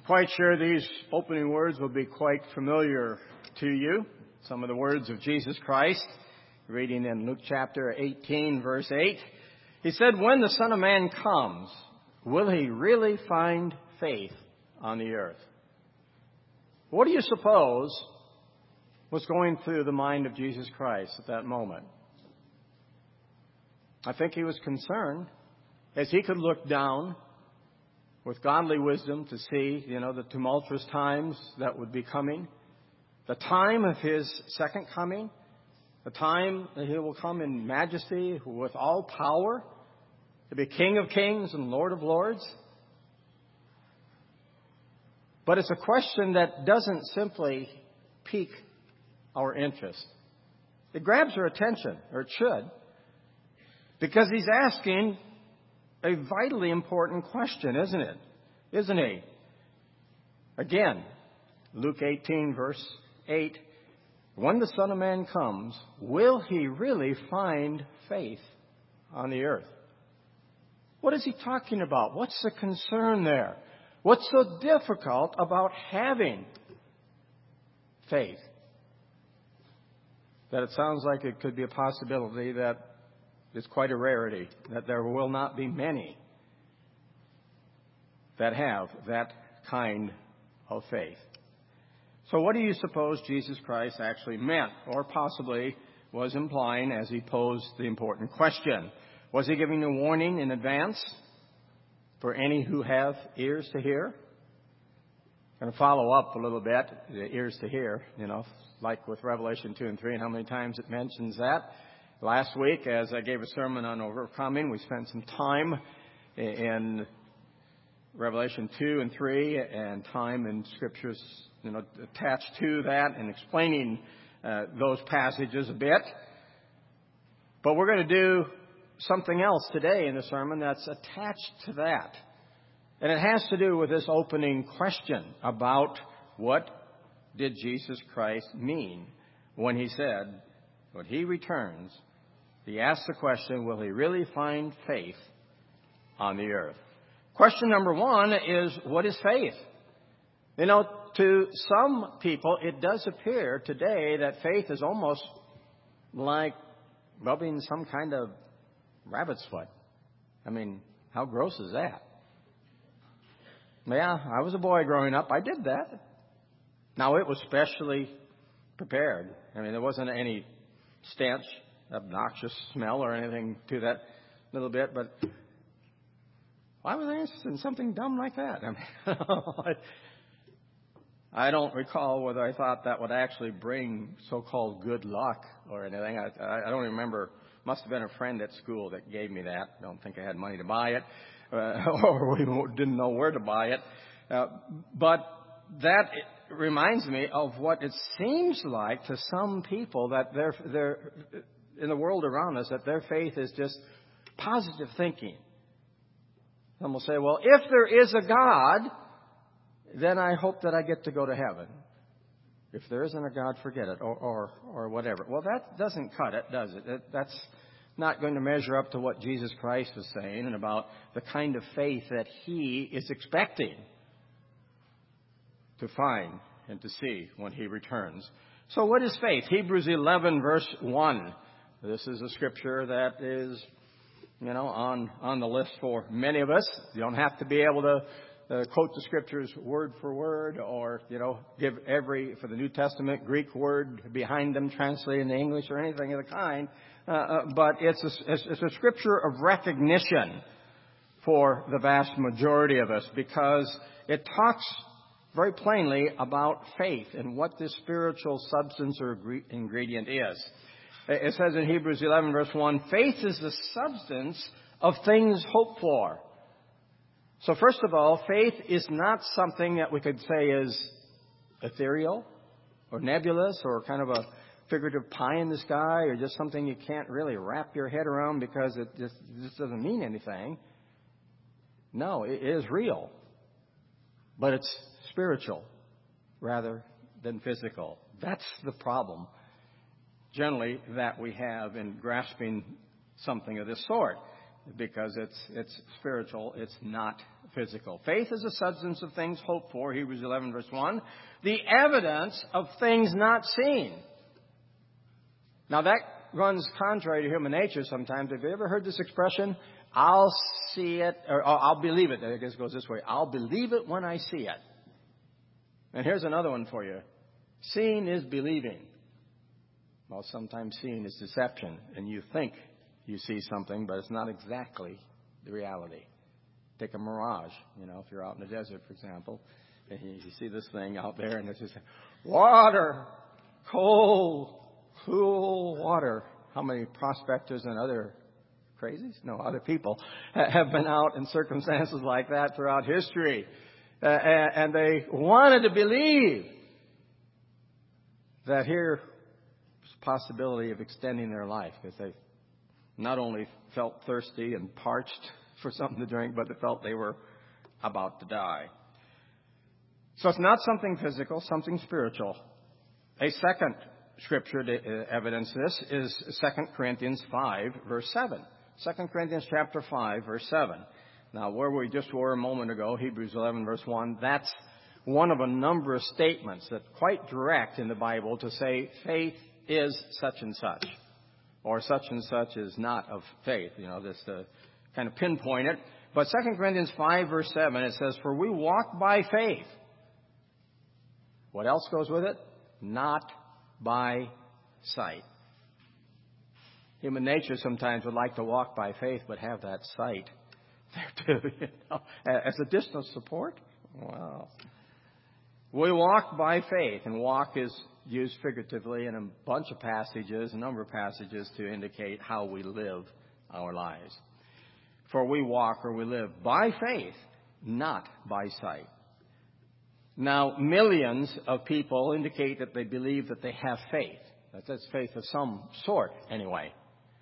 Quite sure these opening words will be quite familiar to you. Some of the words of Jesus Christ, reading in Luke chapter 18, verse 8. He said, "When the Son of Man comes, will he really find faith on the earth?" What do you suppose was going through the mind of Jesus Christ at that moment? I think he was concerned as he could look down with godly wisdom to see, the tumultuous times that would be coming, the time of his second coming, the time that he will come in majesty with all power to be King of kings and Lord of lords. But it's a question that doesn't simply pique our interest. It grabs our attention, or it should, because he's asking a vitally important question, isn't it? Isn't he? Again, Luke 18, verse 8, "When the Son of Man comes, will he really find faith on the earth?" What is he talking about? What's the concern there? What's so difficult about having faith? That it sounds like it could be a possibility that it's quite a rarity, that there will not be many that have that kind of faith. So what do you suppose Jesus Christ actually meant, or possibly was implying as he posed the important question? Was he giving a warning in advance for any who have ears to hear? I'm going to follow up a little bit, the ears to hear, like with Revelation 2 and 3 and how many times it mentions that. Last week, as I gave a sermon on overcoming, we spent some time in Revelation 2 and 3 and time in Scriptures, attached to that and explaining those passages a bit. But we're going to do something else today in the sermon that's attached to that. And it has to do with this opening question about what did Jesus Christ mean when he said, when he returns, he asks the question, will he really find faith on the earth? Question number one is, what is faith? To some people, it does appear today that faith is almost like rubbing some kind of rabbit's foot. How gross is that? Yeah, I was a boy growing up. I did that. Now, it was specially prepared. There wasn't any stench, obnoxious smell or anything to that little bit, but why was I interested in something dumb like that? I don't recall whether I thought that would actually bring so-called good luck or anything. I don't remember. Must have been a friend at school that gave me that. I don't think I had money to buy it, or we didn't know where to buy it. But that reminds me of what it seems like to some people that they're in the world around us, that their faith is just positive thinking. Some will say, well, if there is a God, then I hope that I get to go to heaven. If there isn't a God, forget it, or whatever. Well, that doesn't cut it, does it? That's not going to measure up to what Jesus Christ is saying and about the kind of faith that he is expecting to find and to see when he returns. So what is faith? Hebrews 11, verse 1. This is a scripture that is, on the list for many of us. You don't have to be able to quote the scriptures word for word or, give for the New Testament, Greek word behind them translated into English or anything of the kind. But it's a scripture of recognition for the vast majority of us because it talks very plainly about faith and what this spiritual substance or ingredient is. It says in Hebrews 11, verse 1, faith is the substance of things hoped for. So first of all, faith is not something that we could say is ethereal or nebulous or kind of a figurative pie in the sky or just something you can't really wrap your head around because it just doesn't mean anything. No, it is real, but it's spiritual rather than physical. That's the problem generally that we have in grasping something of this sort, because it's spiritual, it's not physical. Faith is the substance of things hoped for, Hebrews 11, verse 1. The evidence of things not seen. Now that runs contrary to human nature sometimes. Have you ever heard this expression? I'll see it, or I'll believe it. I guess it goes this way. I'll believe it when I see it. And here's another one for you. Seeing is believing. Well, sometimes seeing is deception, and you think you see something, but it's not exactly the reality. Take a mirage, if you're out in the desert, for example, and you see this thing out there, and it's just water, cold, cool water. How many prospectors and other other people have been out in circumstances like that throughout history, and they wanted to believe that here was a possibility of extending their life, because they not only felt thirsty and parched for something to drink, but they felt they were about to die. So it's not something physical, something spiritual. A second scripture to evidence this is 2 Corinthians 5, verse 7. 2 Corinthians chapter 5, verse 7. Now, where we just were a moment ago, Hebrews 11, verse 1, that's one of a number of statements that are quite direct in the Bible to say faith is such and such, or such and such is not of faith, just to kind of pinpoint it. But 2 Corinthians 5, verse 7, it says, "For we walk by faith." What else goes with it? Not by sight. Human nature sometimes would like to walk by faith, but have that sight there too, as additional support. Wow. We walk by faith, and walk is used figuratively in a bunch of passages, a number of passages, to indicate how we live our lives. For we walk, or we live, by faith, not by sight. Now, millions of people indicate that they believe that they have faith. That's faith of some sort, anyway.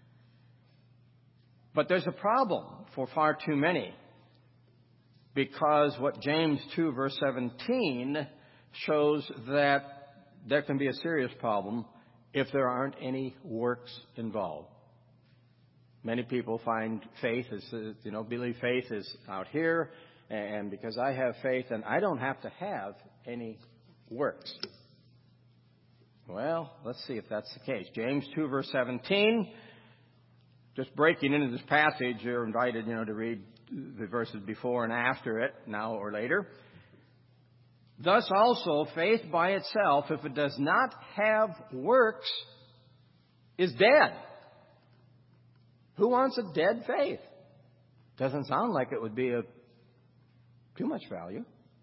But there's a problem for far too many, because what James 2, verse 17 shows that there can be a serious problem if there aren't any works involved. Many people find faith is, believe faith is out here, and because I have faith, and I don't have to have any works. Well, let's see if that's the case. James 2, verse 17. Just breaking into this passage, you're invited, to read the verses before and after it, now or later. Thus also, faith by itself, if it does not have works, is dead. Who wants a dead faith? Doesn't sound like it would be of too much value.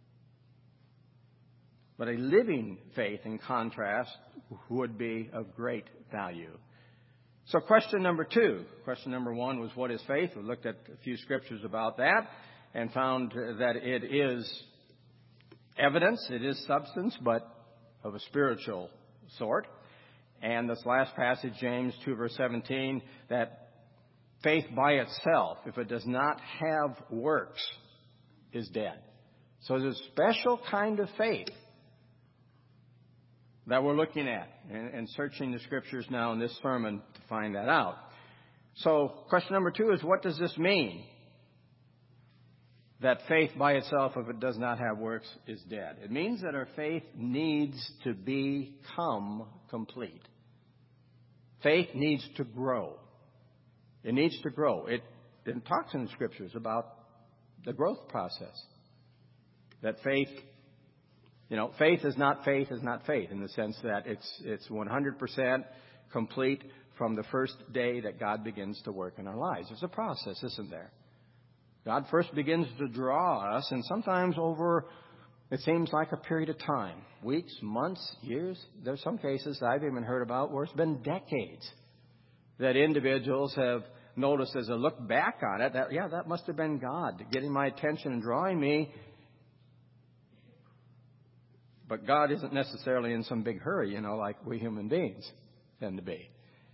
But a living faith, in contrast, would be of great value. So question number 2. Question number 1 was, what is faith? We looked at a few scriptures about that and found that it is evidence, it is substance, but of a spiritual sort. And this last passage, James 2, verse 17, that faith by itself, if it does not have works, is dead. So there's a special kind of faith that we're looking at and searching the scriptures now in this sermon to find that out. So question number 2 is, what does this mean? That faith by itself, if it does not have works, is dead. It means that our faith needs to become complete. Faith needs to grow. It needs to grow. It talks in the scriptures about the growth process. That faith, faith is not faith in the sense that it's 100% complete from the first day that God begins to work in our lives. There's a process, isn't there? God first begins to draw us, and sometimes over, it seems like a period of time. Weeks, months, years. There's some cases I've even heard about where it's been decades that individuals have noticed as I look back on it, that must have been God getting my attention and drawing me. But God isn't necessarily in some big hurry, like we human beings tend to be.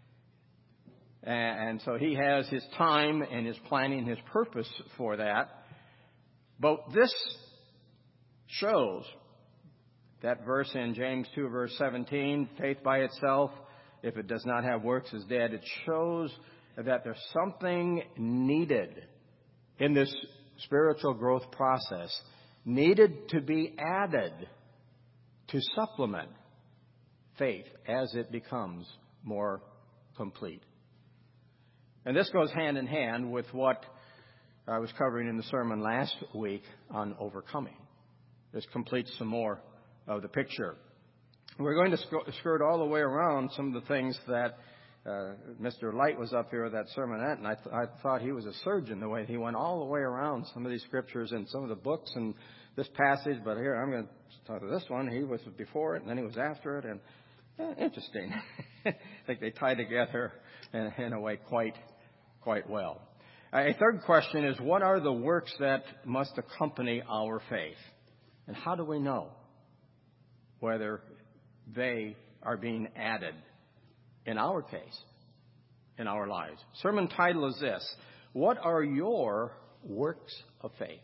And so He has His time and His planning, His purpose for that. But this shows, that verse in James 2, verse 17, faith by itself, if it does not have works, is dead. It shows that there's something needed in this spiritual growth process needed to be added to supplement faith as it becomes more complete. And this goes hand in hand with what I was covering in the sermon last week on overcoming. This completes some more of the picture. We're going to skirt all the way around some of the things that Mr. Light was up here with that sermonette, and I thought he was a surgeon the way he went all the way around some of these scriptures and some of the books and this passage. But here, I'm going to talk to this one. He was before it, and then he was after it, and interesting. I think they tie together in a way quite well. A third question is, what are the works that must accompany our faith? And how do we know whether they are being added in our case, in our lives? Sermon title is this: what are your works of faith?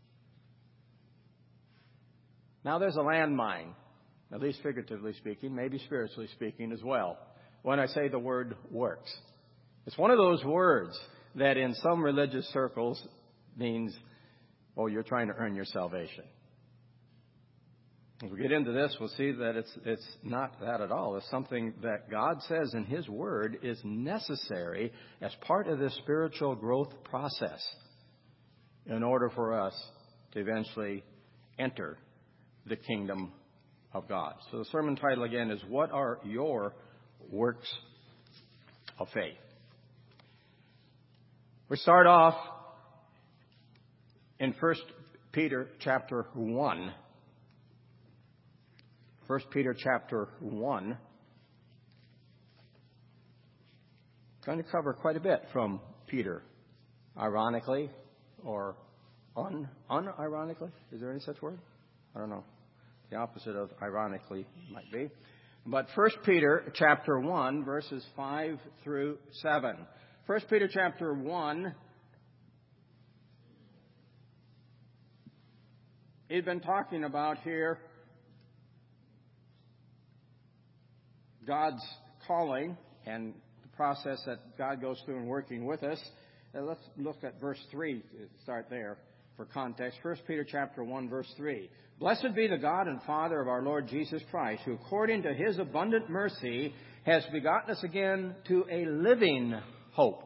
Now there's a landmine, at least figuratively speaking, maybe spiritually speaking as well, when I say the word works. It's one of those words that in some religious circles means, oh, you're trying to earn your salvation. As we get into this, we'll see that it's not that at all. It's something that God says in His Word is necessary as part of this spiritual growth process in order for us to eventually enter the kingdom of God. So the sermon title again is, what are your works of faith? We start off in 1 Peter chapter 1. 1 Peter chapter 1. Going to cover quite a bit from Peter, ironically or unironically. Is there any such word? I don't know. The opposite of ironically might be. But 1 Peter chapter 1, verses 5 through 7. 1 Peter chapter 1, he's been talking about here God's calling and the process that God goes through in working with us. Let's look at verse 3, start there for context. 1 Peter chapter 1, verse 3. Blessed be the God and Father of our Lord Jesus Christ, who according to His abundant mercy has begotten us again to a living hope.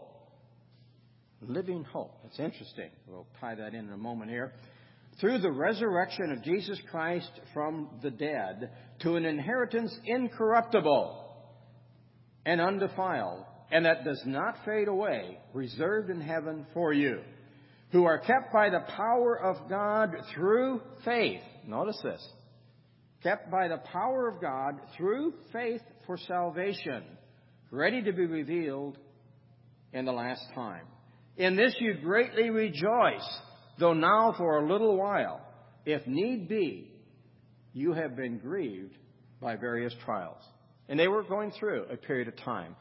Living hope. That's interesting. We'll tie that in a moment here. Through the resurrection of Jesus Christ from the dead, to an inheritance incorruptible and undefiled, and that does not fade away, reserved in heaven for you, who are kept by the power of God through faith. Notice this. Kept by the power of God through faith for salvation, ready to be revealed in the last time. In this you greatly rejoice, though now for a little while, if need be, you have been grieved by various trials. And they were going through a period of time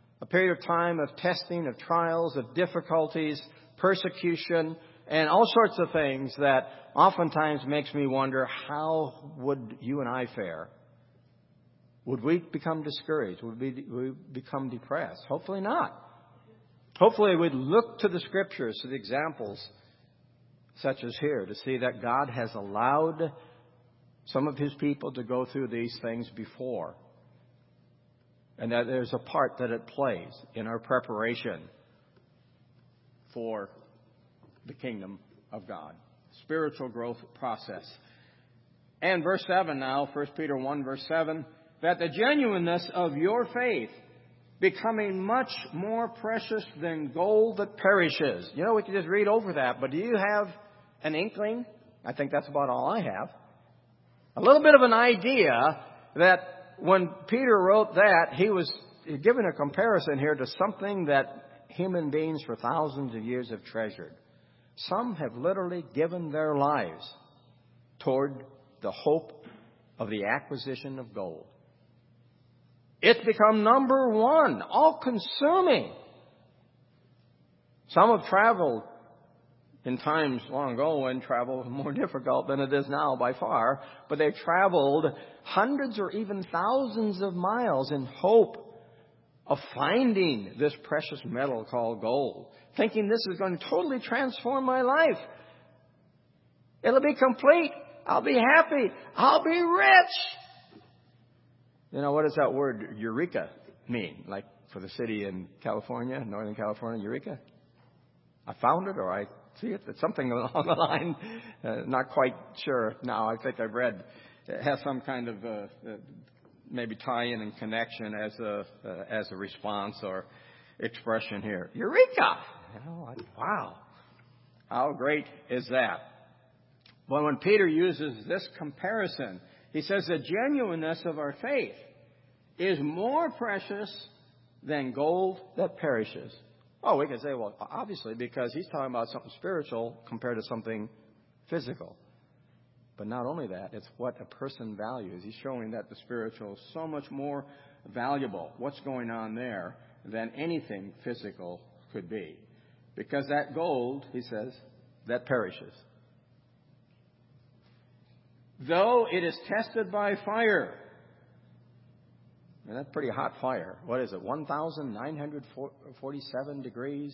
of testing, of trials, of difficulties, persecution, and all sorts of things that oftentimes makes me wonder, how would you and I fare? Would we become discouraged? Would we become depressed? Hopefully not. Hopefully we'd look to the Scriptures, to the examples such as here, to see that God has allowed some of His people to go through these things before, and that there's a part that it plays in our preparation for the kingdom of God. Spiritual growth process. And verse 7 now, 1 Peter 1, verse 7, that the genuineness of your faith, becoming much more precious than gold that perishes. You know, we can just read over that, but do you have an inkling? I think that's about all I have. A little bit of an idea that when Peter wrote that, he was giving a comparison here to something that human beings for thousands of years have treasured. Some have literally given their lives toward the hope of the acquisition of gold. It's become number one, all-consuming. Some have traveled in times long ago when travel was more difficult than it is now by far, but they've traveled hundreds or even thousands of miles in hope of finding this precious metal called gold, thinking this is going to totally transform my life. It'll be complete. I'll be happy. I'll be rich. You know, what does that word eureka mean? Like for the city in California, Northern California, eureka? I found it, or I see it. It's something along the line. Not quite sure now. I think I've read it has some kind of maybe tie-in and connection as a response or expression here. Eureka! Wow. How great is that? Well, when Peter uses this comparison, he says the genuineness of our faith is more precious than gold that perishes. Oh, we could say, well, obviously, because he's talking about something spiritual compared to something physical. But not only that, it's what a person values. He's showing that the spiritual is so much more valuable, what's going on there, than anything physical could be. Because that gold, he says, that perishes. Though it is tested by fire. And that's pretty hot fire. What is it? 1,947 degrees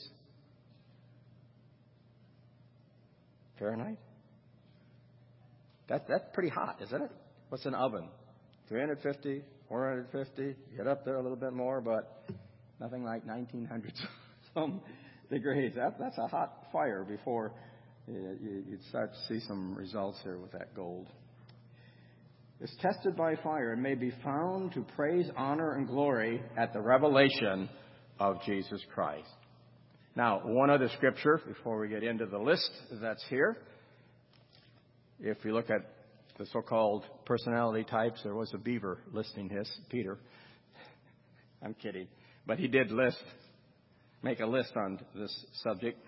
Fahrenheit? That's pretty hot, isn't it? What's an oven? 350, 450. Get up there a little bit more, but nothing like 1,900 some degrees. That's a hot fire before you'd start to see some results here with that gold. Is tested by fire and may be found to praise, honor, and glory at the revelation of Jesus Christ. Now, one other scripture before we get into the list that's here. If you look at the so-called personality types, there was a beaver listing his, Peter. I'm kidding. But he did make a list on this subject.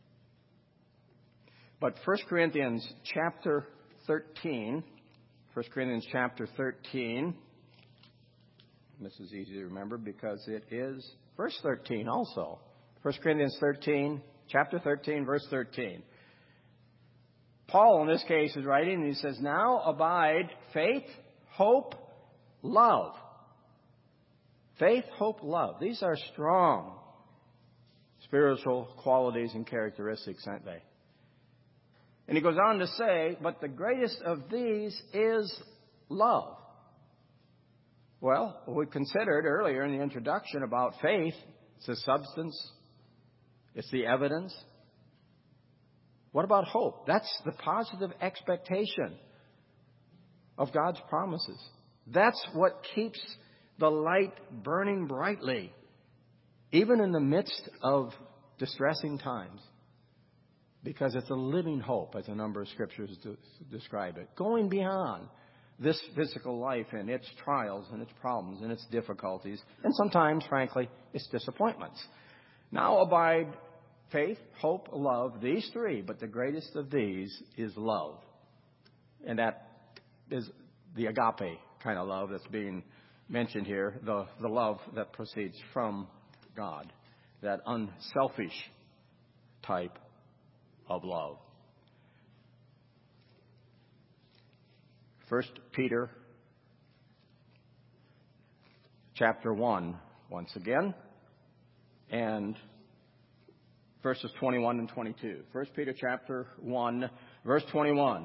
But 1 Corinthians chapter 13... 1 Corinthians chapter 13. This is easy to remember because it is verse 13 also. 1 Corinthians 13, chapter 13, verse 13. Paul, in this case, is writing, and he says, now abide faith, hope, love. Faith, hope, love. These are strong spiritual qualities and characteristics, aren't they? And he goes on to say, but the greatest of these is love. Well, we considered earlier in the introduction about faith. It's the substance. It's the evidence. What about hope? That's the positive expectation of God's promises. That's what keeps the light burning brightly, even in the midst of distressing times. Because it's a living hope, as a number of scriptures describe it. Going beyond this physical life and its trials and its problems and its difficulties. And sometimes, frankly, its disappointments. Now abide faith, hope, love, these three. But the greatest of these is love. And that is the agape kind of love that's being mentioned here. The love that proceeds from God. That unselfish type of love. 1 Peter chapter 1 once again, and verses 21 and 22. 1 Peter chapter 1, verse 21.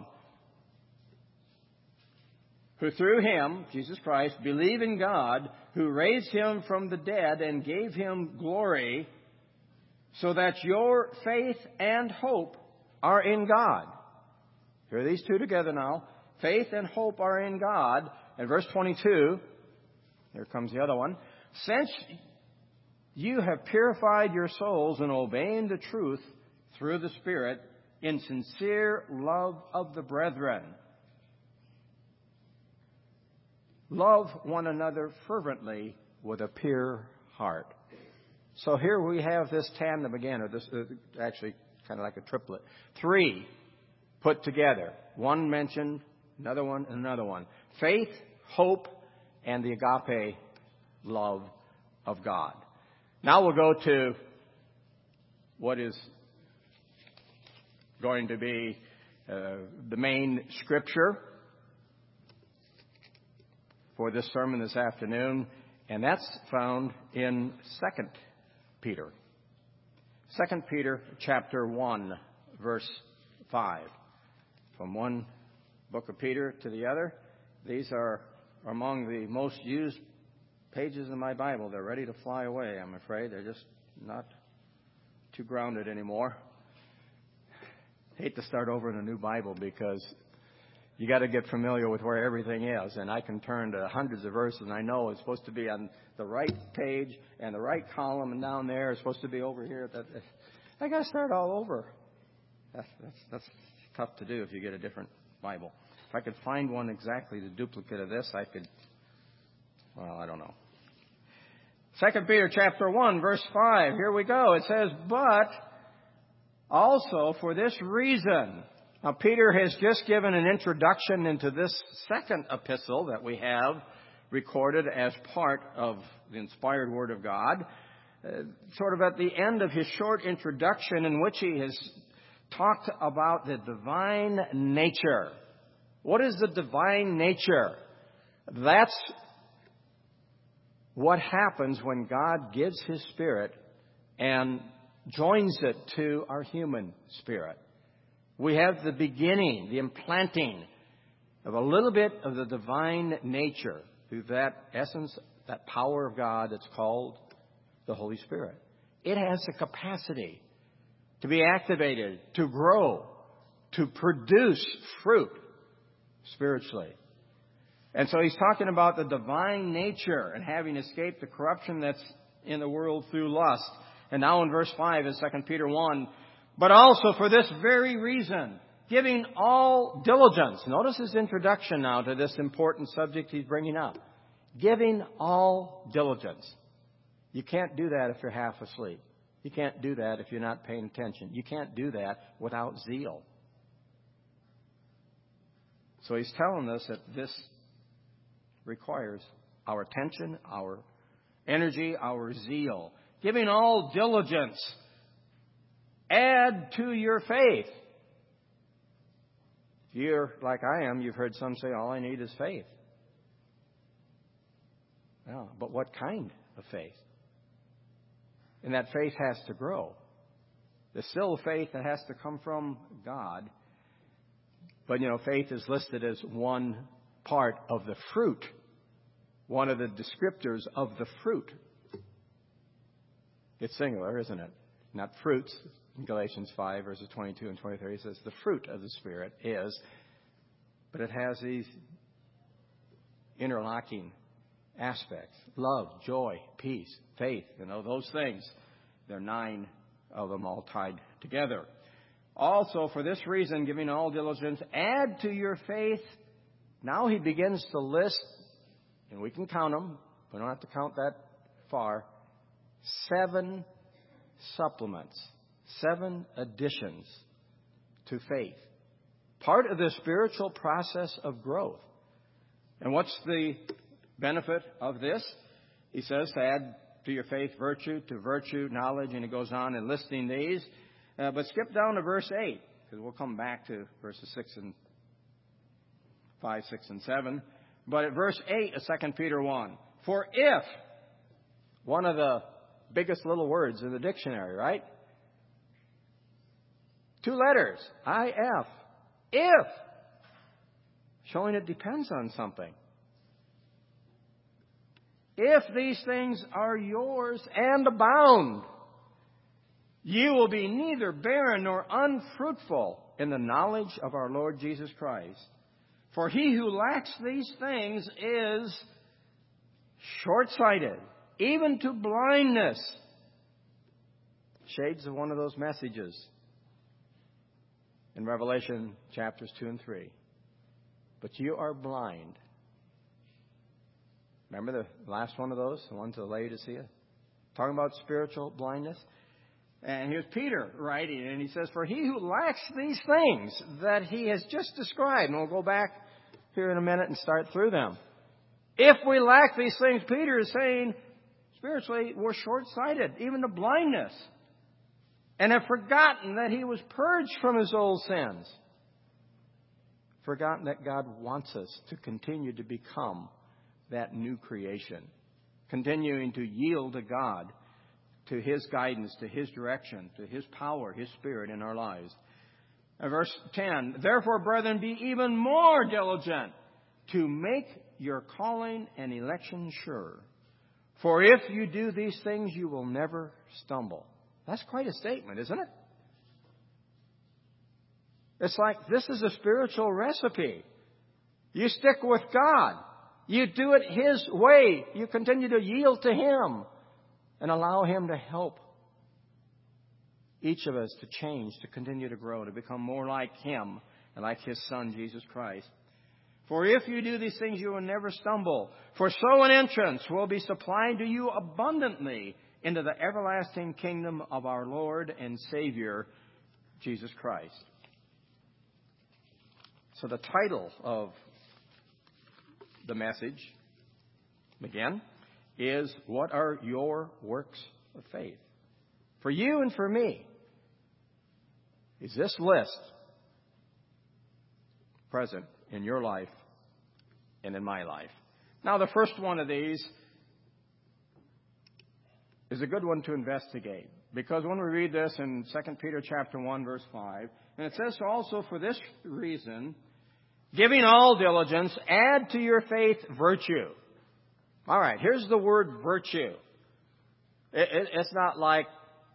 Who through him, Jesus Christ, believe in God, who raised him from the dead and gave him glory, so that your faith and hope are in God. Here are these two together now. Faith and hope are in God. And verse 22, here comes the other one. Since you have purified your souls in obeying the truth through the Spirit in sincere love of the brethren. Love one another fervently with a pure heart. So here we have this tandem again, or this actually kind of like a triplet. Three put together. One mentioned, another one, and another one. Faith, hope, and the agape love of God. Now we'll go to what is going to be the main scripture for this sermon this afternoon, and that's found in 2 Peter. 2 Peter chapter 1, verse 5. from one book of Peter to the other. These are among the most used pages in my Bible. They're ready to fly away, I'm afraid. They're just not too grounded anymore. Hate to start over in a new Bible because you got to get familiar with where everything is. And I can turn to hundreds of verses, and I know it's supposed to be on the right page and the right column, and down there it's supposed to be over here. I got to start all over. That's tough to do if you get a different Bible. If I could find one exactly the duplicate of this, I could, well, I don't know. 2 Peter chapter 1, verse 5. Here we go. It says, but also for this reason. Now, Peter has just given an introduction into this second epistle that we have recorded as part of the inspired Word of God. Sort of at the end of his short introduction, in which he has talked about the divine nature. What is the divine nature? That's what happens when God gives His Spirit and joins it to our human spirit. We have the beginning, the implanting of a little bit of the divine nature through that essence, that power of God that's called the Holy Spirit. It has the capacity to be activated, to grow, to produce fruit spiritually. And so he's talking about the divine nature and having escaped the corruption that's in the world through lust. And now in verse 5 is 2 Peter 1. But also for this very reason, giving all diligence. Notice his introduction now to this important subject he's bringing up. Giving all diligence. You can't do that if you're half asleep. You can't do that if you're not paying attention. You can't do that without zeal. So he's telling us that this requires our attention, our energy, our zeal. Giving all diligence. Add to your faith. If you're like I am, you've heard some say, all I need is faith. Well, but what kind of faith? And that faith has to grow. There's still faith that has to come from God. But, faith is listed as one part of the fruit. One of the descriptors of the fruit. It's singular, isn't it? Not fruits. In Galatians 5, verses 22 and 23, it says the fruit of the Spirit is, but it has these interlocking aspects. Love, joy, peace, faith, those things. There are 9 of them all tied together. Also, for this reason, giving all diligence, add to your faith. Now he begins to list, and we can count them. We don't have to count that far. 7 supplements, 7 additions to faith. Part of the spiritual process of growth. And what's the benefit of this? He says to add to your faith virtue, to virtue knowledge, and it goes on in listing these. But skip down to verse 8, because we'll come back to verses 5, 6, and 7. But at verse 8 of 2 Peter 1, for if, one of the biggest little words in the dictionary, right? 2 letters, I-F. If. Showing it depends on something. If these things are yours and abound, you will be neither barren nor unfruitful in the knowledge of our Lord Jesus Christ. For he who lacks these things is short-sighted, even to blindness. Shades of one of those messages in Revelation chapters 2 and 3. But you are blind. Remember the last one of those, the one to Laodicea? Talking about spiritual blindness. And here's Peter writing, and he says, for he who lacks these things that he has just described, and we'll go back here in a minute and start through them. If we lack these things, Peter is saying, spiritually, we're short-sighted, even to blindness, and have forgotten that he was purged from his old sins. Forgotten that God wants us to continue to become that new creation, continuing to yield to God, to His guidance, to His direction, to His power, His Spirit in our lives. Verse 10, therefore, brethren, be even more diligent to make your calling and election sure. For if you do these things, you will never stumble. That's quite a statement, isn't it? It's like this is a spiritual recipe. You stick with God. You do it His way. You continue to yield to Him and allow Him to help each of us to change, to continue to grow, to become more like Him and like His Son, Jesus Christ. For if you do these things, you will never stumble. For so an entrance will be supplied to you abundantly into the everlasting kingdom of our Lord and Savior, Jesus Christ. So the title of the message, again, is What Are Your Works of Faith? For you and for me, is this list present in your life and in my life? Now, the first one of these is a good one to investigate, because when we read this in 2 Peter chapter 1, verse 5, and it says also, for this reason, giving all diligence, add to your faith virtue. All right, here's the word virtue. It's not like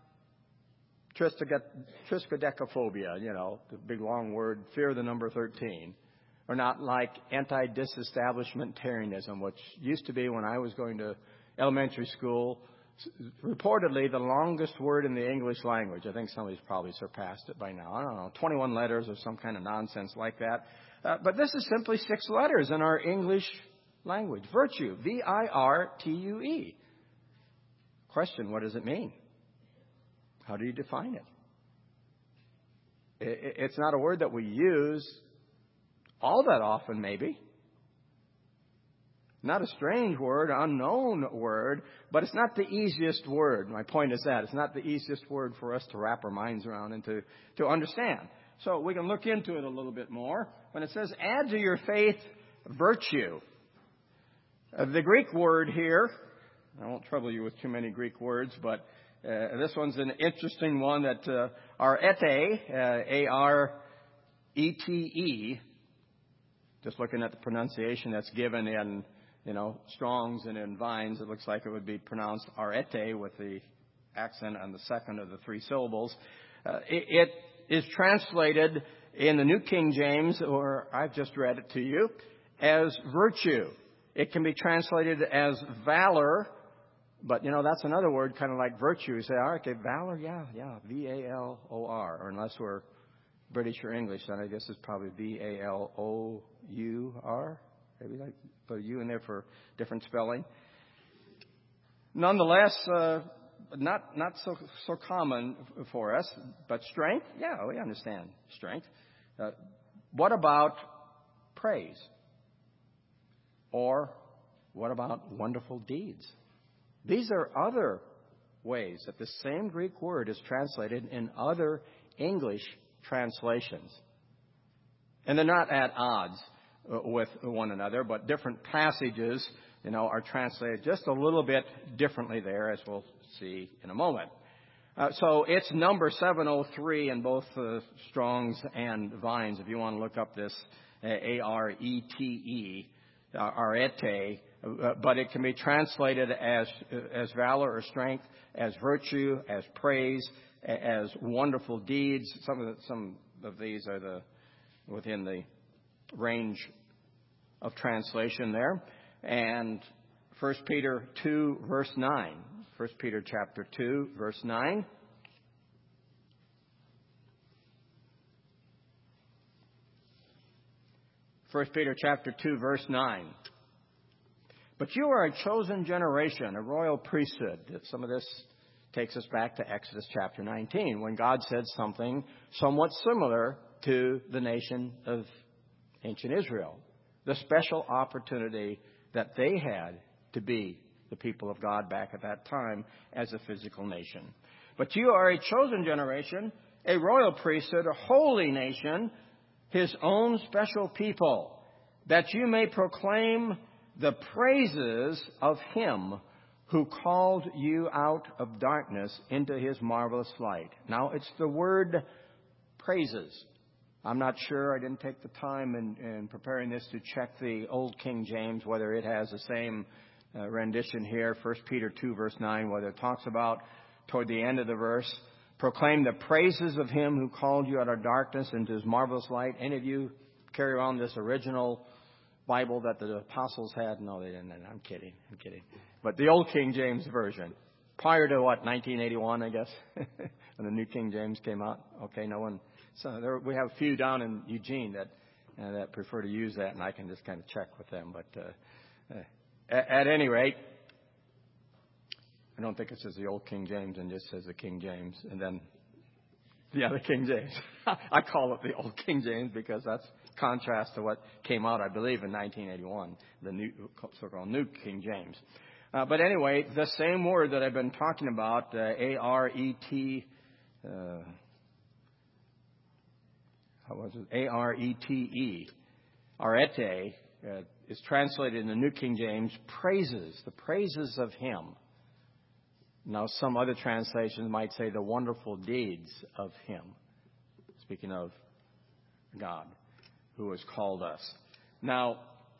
triskaidekaphobia, the big long word, fear of the number 13. Or not like anti-disestablishmentarianism, which used to be, when I was going to elementary school, reportedly the longest word in the English language. I think somebody's probably surpassed it by now. I don't know, 21 letters or some kind of nonsense like that. But this is simply 6 letters in our English language. Virtue, V-I-R-T-U-E. Question, what does it mean? How do you define it? It's not a word that we use all that often, maybe. Not a strange word, unknown word, but it's not the easiest word. My point is that it's not the easiest word for us to wrap our minds around and to understand. So we can look into it a little bit more. When it says, add to your faith virtue, the Greek word here, I won't trouble you with too many Greek words, but this one's an interesting one, that arete, A-R-E-T-E, just looking at the pronunciation that's given in, Strong's and in Vines, it looks like it would be pronounced arete with the accent on the second of the 3 syllables. It is translated in the New King James, or I've just read it to you, as virtue. It can be translated as valor, but, that's another word kind of like virtue. You say, okay, valor, yeah, V-A-L-O-R, or unless we're British or English, then I guess it's probably V-A-L-O-U-R. Maybe like put a U in there for different spelling. Nonetheless, not so common for us, but strength, yeah, we understand strength. What about praise? Or what about wonderful deeds? These are other ways that the same Greek word is translated in other English translations. And they're not at odds with one another, but different passages, are translated just a little bit differently there, as we'll see in a moment. So it's number 703 in both Strong's and Vines, if you want to look up this A-R-E-T-E, arete, but it can be translated as valor or strength, as virtue, as praise, as wonderful deeds. Some of these are within the range of translation there. And 1 Peter 2, verse 9. 1 Peter chapter 2, verse 9. First Peter chapter 2, verse 9. But you are a chosen generation, a royal priesthood. Some of this takes us back to Exodus chapter 19, when God said something somewhat similar to the nation of ancient Israel. The special opportunity that they had to be the people of God back at that time as a physical nation. But you are a chosen generation, a royal priesthood, a holy nation, His own special people, that you may proclaim the praises of Him who called you out of darkness into His marvelous light. Now, it's the word praises. I'm not sure. I didn't take the time in preparing this to check the Old King James, whether it has the same rendition here, 1 Peter 2, verse 9, whether it talks about, toward the end of the verse, proclaim the praises of him who called you out of darkness into his marvelous light. Any of you carry around this original Bible that the apostles had? No, they didn't. I'm kidding. But the Old King James Version, prior to 1981, I guess, when the New King James came out. Okay, no one. So we have a few down in Eugene that prefer to use that, and I can just kind of check with them. But at any rate, I don't think it says the Old King James and just says the King James, and then the King James. I call it the Old King James because that's contrast to what came out, I believe, in 1981, the so-called New King James. But anyway, the same word that I've been talking about, A-R-E-T. A-R-E-T-E, arete, is translated in the New King James, praises, the praises of him. Now, some other translations might say the wonderful deeds of him, speaking of God, who has called us. Now,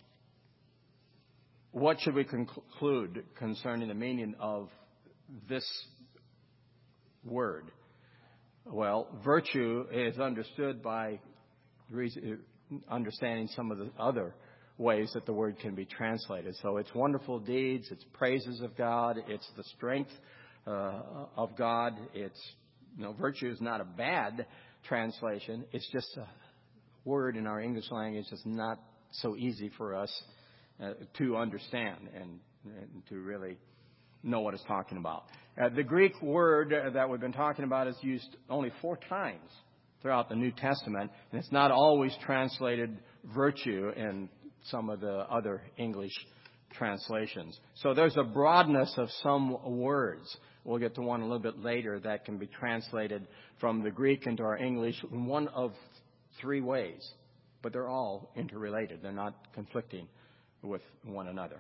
what should we conclude concerning the meaning of this word? Well, virtue is understood by understanding some of the other ways that the word can be translated. So it's wonderful deeds, it's praises of God, it's the strength of God. It's, virtue is not a bad translation. It's just a word in our English language that's not so easy for us to understand and to really know what it's talking about. The Greek word that we've been talking about is used only 4 times throughout the New Testament, and it's not always translated virtue in some of the other English translations. So there's a broadness of some words. We'll get to one a little bit later that can be translated from the Greek into our English in one of 3 ways, but they're all interrelated. They're not conflicting with one another.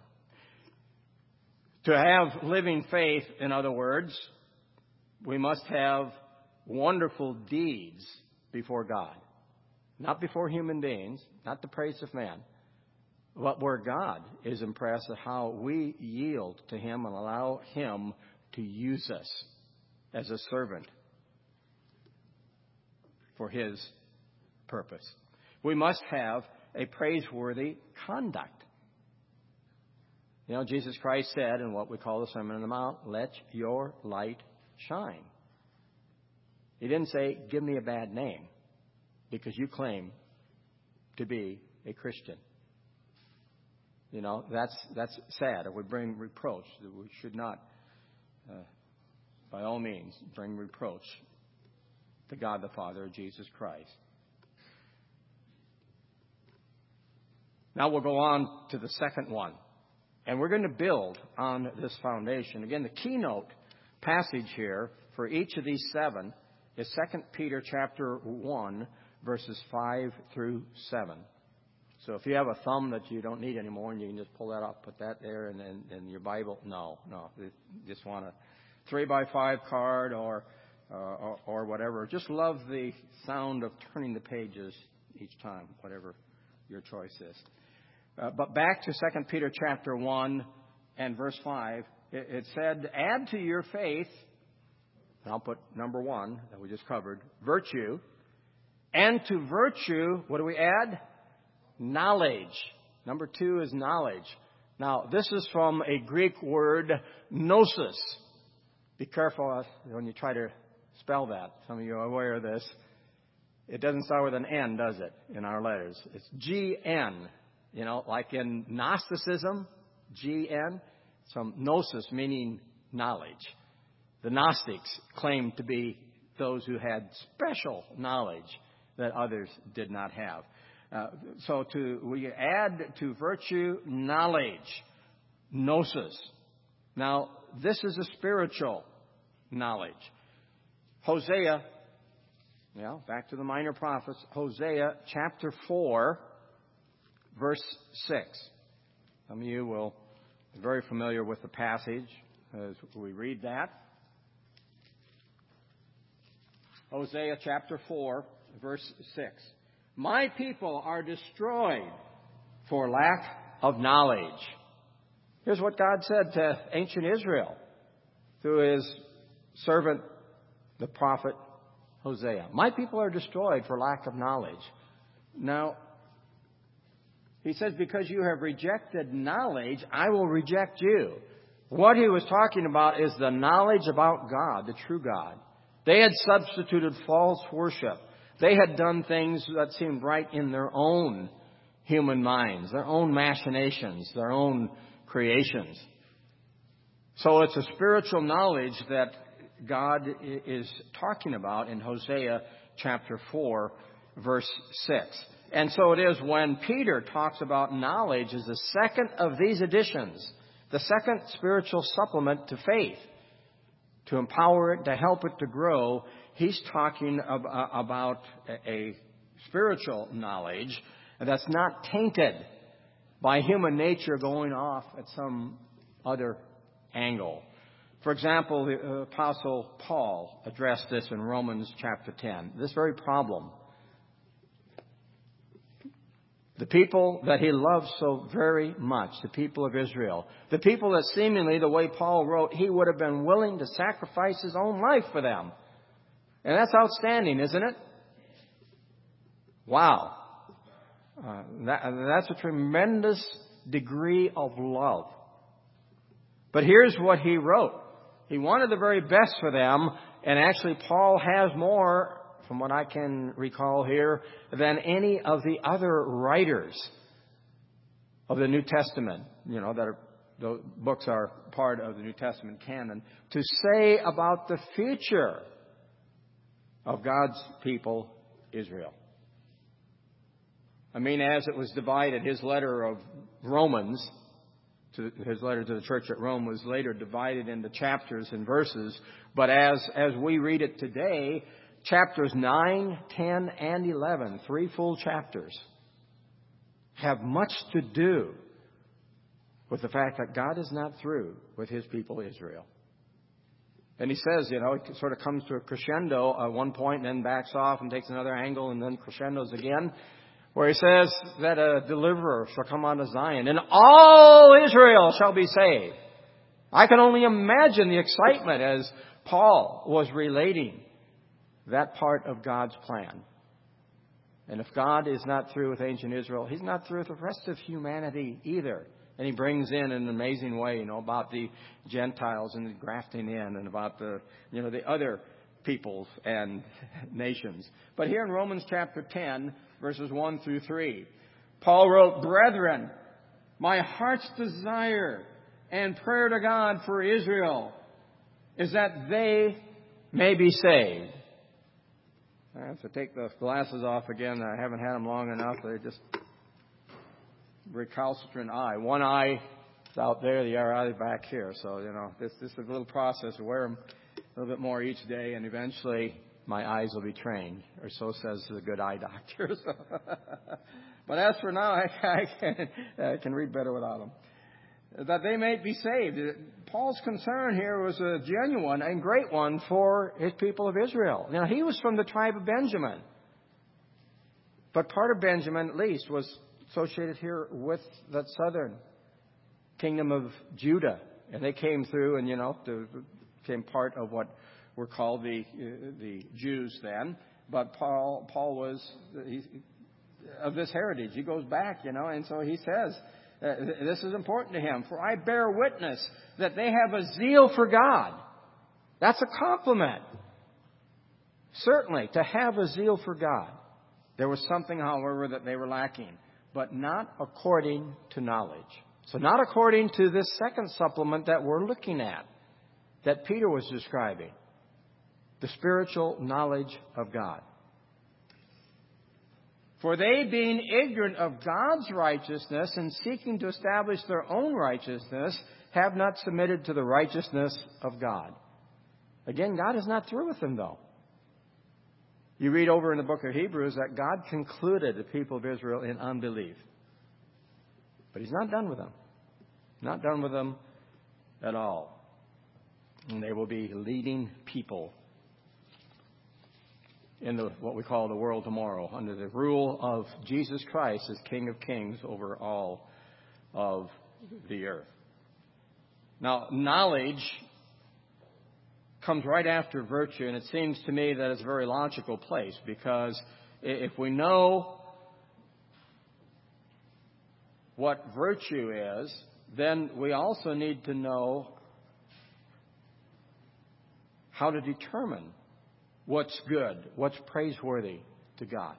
To have living faith, in other words, we must have wonderful deeds before God. Not before human beings, not the praise of man, but where God is impressed at how we yield to him and allow him to use us as a servant for his purpose. We must have a praiseworthy conduct. Jesus Christ said in what we call the Sermon on the Mount, let your light shine. He didn't say, give me a bad name because you claim to be a Christian. That's sad. It would bring reproach. We should not, by all means, bring reproach to God the Father, Jesus Christ. Now we'll go on to the second one. And we're going to build on this foundation. Again, the keynote passage here for each of these 7 is 2 Peter chapter 1, verses 5 through 7. So if you have a thumb that you don't need anymore and you can just pull that up, put that there in your Bible. No. You just want a 3x5 card or whatever. Just love the sound of turning the pages each time, whatever your choice is. But back to 2 Peter chapter 1 and verse 5, it said, add to your faith, and I'll put number 1 that we just covered, virtue. And to virtue, what do we add? Knowledge. Number 2 is knowledge. Now, this is from a Greek word, gnosis. Be careful when you try to spell that. Some of you are aware of this. It doesn't start with an N, does it, in our letters? It's G-N. Like in Gnosticism, G-N, some gnosis meaning knowledge. The Gnostics claimed to be those who had special knowledge that others did not have. So we add to virtue knowledge, gnosis. Now, this is a spiritual knowledge. Hosea, back to the minor prophets, Hosea chapter 4, verse 6. Some of you will be very familiar with the passage as we read that. Hosea chapter 4, verse 6. My people are destroyed for lack of knowledge. Here's what God said to ancient Israel through his servant, the prophet Hosea. My people are destroyed for lack of knowledge. Now, he says, because you have rejected knowledge, I will reject you. What he was talking about is the knowledge about God, the true God. They had substituted false worship. They had done things that seemed right in their own human minds, their own machinations, their own creations. So it's a spiritual knowledge that God is talking about in Hosea chapter 4, verse 6. And so it is when Peter talks about knowledge as the second of these additions, the second spiritual supplement to faith, to empower it, to help it to grow. He's talking about a spiritual knowledge that's not tainted by human nature going off at some other angle. For example, the Apostle Paul addressed this in Romans chapter 10, this very problem. The people that he loved so very much, the people of Israel, the people that seemingly, the way Paul wrote, he would have been willing to sacrifice his own life for them. And that's outstanding, isn't it? Wow. That's a tremendous degree of love. But here's what he wrote. He wanted the very best for them, and actually Paul has more, from what I can recall here, than any of the other writers of the New Testament, the books are part of the New Testament canon, to say about the future of God's people, Israel. I mean, as it was divided, his letter of Romans, his letter to the church at Rome, was later divided into chapters and verses. But as we read it today, chapters 9, 10, and 11, 3 full chapters, have much to do with the fact that God is not through with his people Israel. And he says, it sort of comes to a crescendo at one point and then backs off and takes another angle and then crescendos again, where he says that a deliverer shall come out of Zion and all Israel shall be saved. I can only imagine the excitement as Paul was relating that part of God's plan. And if God is not through with ancient Israel, he's not through with the rest of humanity either. And he brings in an amazing way, about the Gentiles and the grafting in and about the other peoples and nations. But here in Romans chapter 10, verses 1 through 3, Paul wrote, "Brethren, my heart's desire and prayer to God for Israel is that they may be saved." I have to take the glasses off again. I haven't had them long enough. They're just recalcitrant eye. One eye is out there, the other eye back here. So, this is a little process. I wear them a little bit more each day, and eventually my eyes will be trained, or so says the good eye doctor. But as for now, I can read better without them. That they may be saved. Paul's concern here was a genuine and great one for his people of Israel. Now, he was from the tribe of Benjamin. But part of Benjamin, at least, was associated here with that southern kingdom of Judah. And they came through and, became part of what were called the Jews then. But Paul was of this heritage. He goes back, and so he says, this is important to him. For I bear witness that they have a zeal for God. That's a compliment. Certainly, to have a zeal for God. There was something, however, that they were lacking. But not according to knowledge. So not according to this second supplement that we're looking at, that Peter was describing. The spiritual knowledge of God. For they, being ignorant of God's righteousness and seeking to establish their own righteousness, have not submitted to the righteousness of God. Again, God is not through with them, though. You read over in the book of Hebrews that God concluded the people of Israel in unbelief. But he's not done with them. Not done with them at all. And they will be leading people in what we call the world tomorrow, under the rule of Jesus Christ as King of Kings over all of the earth. Now, knowledge comes right after virtue, and it seems to me that it's a very logical place, because if we know what virtue is, then we also need to know how to determine what's good, what's praiseworthy to God,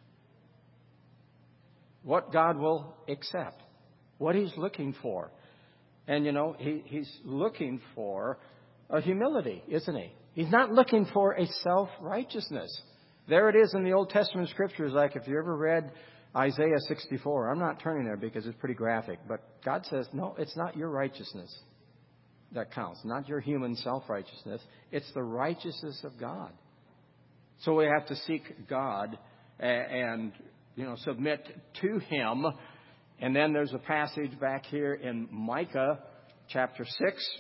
what God will accept, what He's looking for. And, He's looking for a humility, isn't He? He's not looking for a self-righteousness. There it is in the Old Testament Scriptures, like if you ever read Isaiah 64. I'm not turning there because it's pretty graphic, but God says, no, it's not your righteousness that counts, not your human self-righteousness. It's the righteousness of God. So we have to seek God and submit to Him. And then there's a passage back here in Micah chapter 6,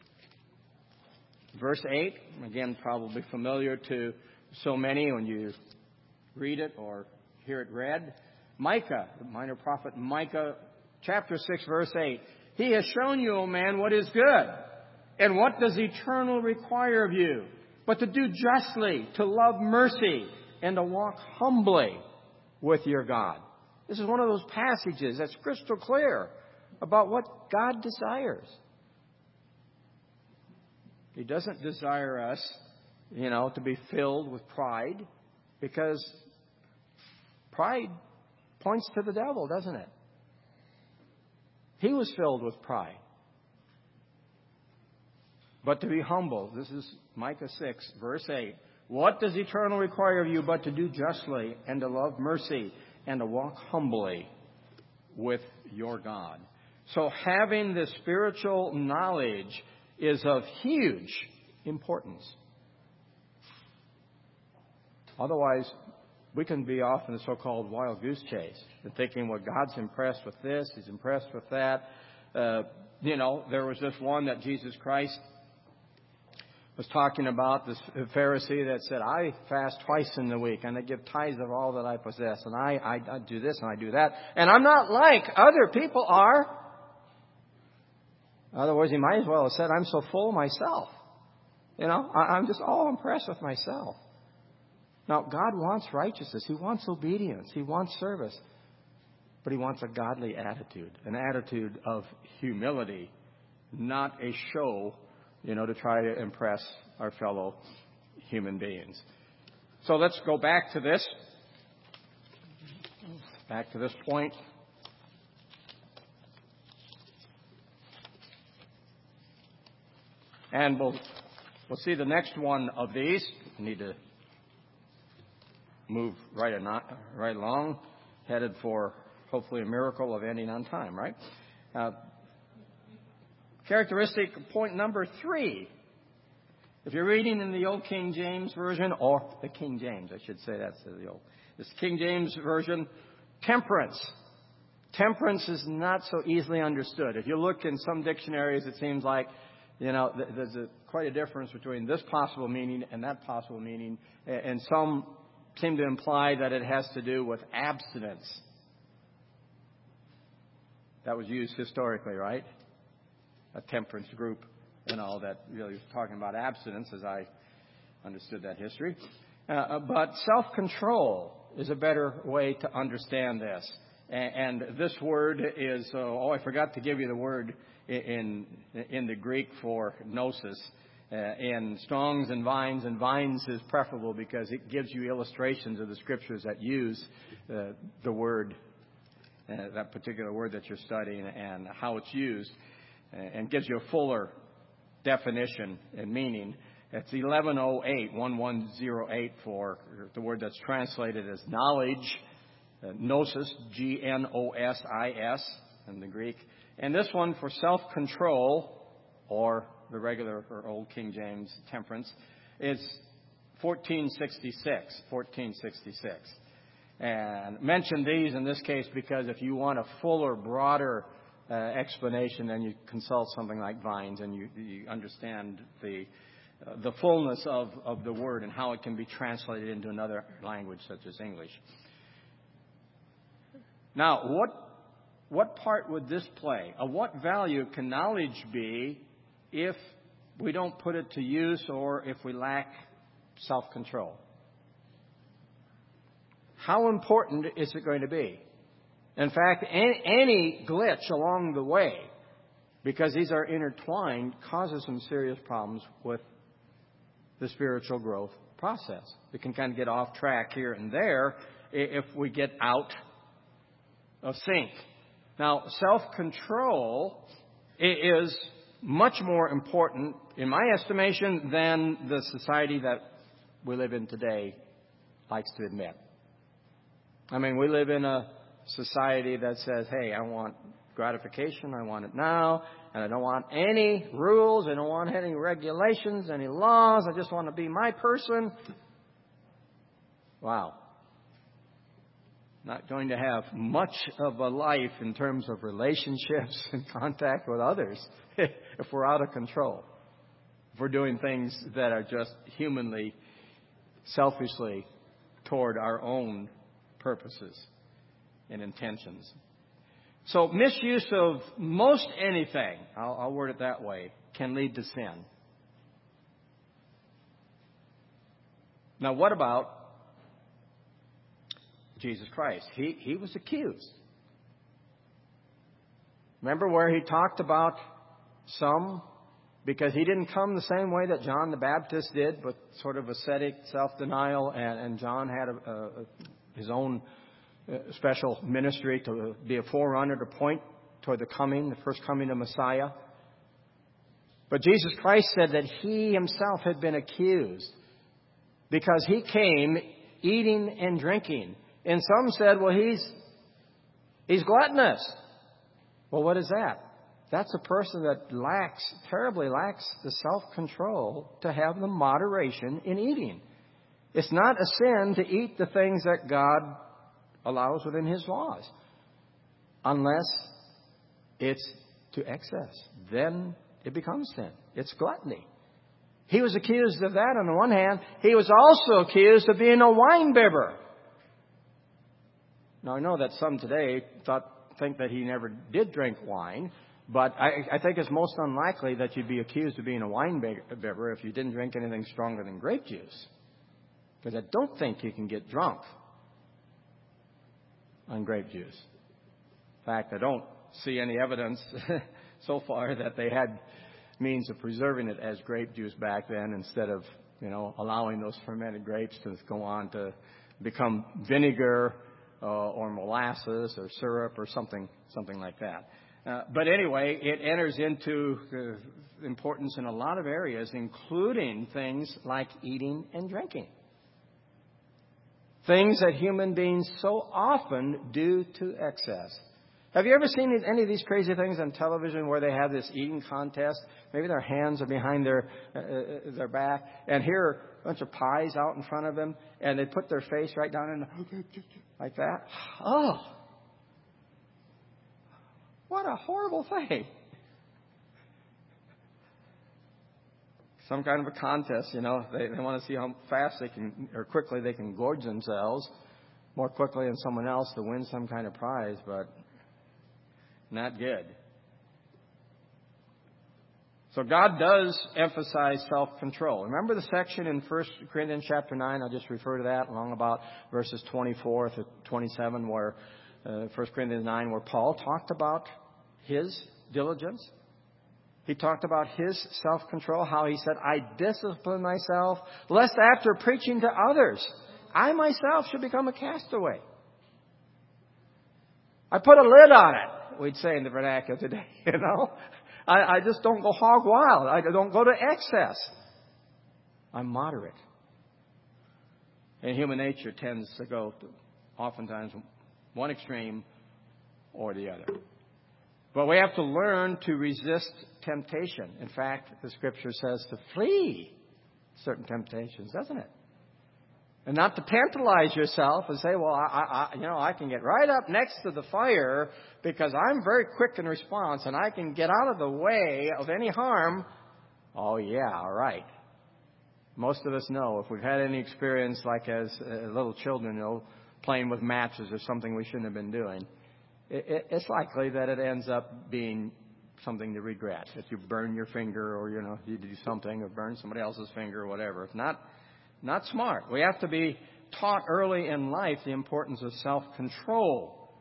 verse 8. Again, probably familiar to so many when you read it or hear it read. Micah, the minor prophet Micah, chapter 6, verse 8. He has shown you, O man, what is good. And what does eternal require of you? But to do justly, to love mercy, and to walk humbly with your God. This is one of those passages that's crystal clear about what God desires. He doesn't desire us, to be filled with pride, because pride points to the devil, doesn't it? He was filled with pride. But to be humble. This is Micah 6, verse 8. What does eternal require of you but to do justly and to love mercy and to walk humbly with your God? So having this spiritual knowledge is of huge importance. Otherwise, we can be off in the so-called wild goose chase and thinking, well, God's impressed with this, He's impressed with that. There was this one that Jesus Christ was talking about, this Pharisee that said, I fast twice in the week and I give tithes of all that I possess, and I do this and I do that, and I'm not like other people are. In other words, he might as well have said, I'm so full of myself. I'm just all impressed with myself. Now, God wants righteousness. He wants obedience. He wants service. But He wants a godly attitude, an attitude of humility, not a show, to try to impress our fellow human beings. So let's go back to this. Back to this point. And we'll see the next one of these. We need to move right along, headed for hopefully a miracle of ending on time, right? Characteristic point number 3. If you're reading in the Old King James Version, or the King James, I should say that's the old. This King James Version, temperance. Temperance is not so easily understood. If you look in some dictionaries, it seems like, there's quite a difference between this possible meaning and that possible meaning. And some seem to imply that it has to do with abstinence. That was used historically, right? A temperance group and all that really was talking about abstinence, as I understood that history. But self-control is a better way to understand this. And this word is, I forgot to give you the word in the Greek for gnosis. In Strong's and Vines is preferable because it gives you illustrations of the Scriptures that use the word, that particular word that you're studying and how it's used, and gives you a fuller definition and meaning. It's 1108 for the word that's translated as knowledge, gnosis, Gnosis in the Greek. And this one for self-control, or the regular or Old King James temperance, is 1466. And mention these in this case because if you want a fuller, broader explanation, then you consult something like Vines and you understand the the fullness of the word and how it can be translated into another language such as English. Now, what part would this play? Of what value can knowledge be if we don't put it to use or if we lack self-control? How important is it going to be? In fact, any glitch along the way, because these are intertwined, causes some serious problems with the spiritual growth process. We can kind of get off track here and there if we get out of sync. Now, self-control is much more important, in my estimation, than the society that we live in today likes to admit. I mean, we live in a society that says, hey, I want gratification, I want it now, and I don't want any rules, I don't want any regulations, any laws, I just want to be my person. Wow. Not going to have much of a life in terms of relationships and contact with others if we're out of control. If we're doing things that are just humanly, selfishly toward our own purposes and intentions. So misuse of most anything, I'll word it that way, can lead to sin. Now what about Jesus Christ? He was accused. Remember where he talked about some, because he didn't come the same way that John the Baptist did, but sort of ascetic self-denial, and John had his own special ministry to be a forerunner to point toward the first coming of Messiah. But Jesus Christ said that he himself had been accused because he came eating and drinking. And some said, well, he's gluttonous. Well, what is that? That's a person that terribly lacks the self-control to have the moderation in eating. It's not a sin to eat the things that God allows within his laws, unless it's to excess. Then it becomes sin. It's gluttony. He was accused of that on the one hand. He was also accused of being a wine bibber. Now, I know that some today think that he never did drink wine, but I think it's most unlikely that you'd be accused of being a wine bibber if you didn't drink anything stronger than grape juice. Because I don't think you can get drunk on grape juice. In fact, I don't see any evidence so far that they had means of preserving it as grape juice back then instead of, allowing those fermented grapes to go on to become vinegar or molasses or syrup or something like that. But anyway, it enters into importance in a lot of areas, including things like eating and drinking. Things that human beings so often do to excess. Have you ever seen any of these crazy things on television where they have this eating contest? Maybe their hands are behind their back, and here are a bunch of pies out in front of them, and they put their face right down in like that. Oh, what a horrible thing. Some kind of a contest, they want to see how fast they can, or quickly they can gorge themselves more quickly than someone else to win some kind of prize, but not good. So God does emphasize self-control. Remember the section in 1 Corinthians chapter 9, I'll just refer to that along about verses 24 to 27, where 1 Corinthians 9, where Paul talked about his diligence. He talked about his self-control, how he said, I discipline myself, lest after preaching to others, I myself should become a castaway. I put a lid on it, we'd say in the vernacular today, I just don't go hog wild. I don't go to excess. I'm moderate. And human nature tends to go to oftentimes one extreme or the other. But we have to learn to resist temptation. In fact, the Scripture says to flee certain temptations, doesn't it? And not to tantalize yourself and say, well, I can get right up next to the fire because I'm very quick in response and I can get out of the way of any harm. Oh, yeah, all right. Most of us know, if we've had any experience like as little children, playing with matches or something we shouldn't have been doing, it's likely that it ends up being something to regret. If you burn your finger or, you do something or burn somebody else's finger or whatever. It's not smart. We have to be taught early in life the importance of self-control.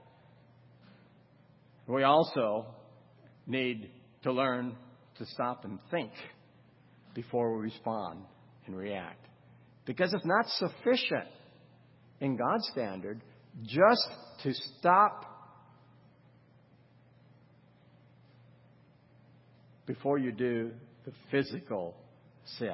We also need to learn to stop and think before we respond and react. Because it's not sufficient in God's standard just to stop before you do the physical sin.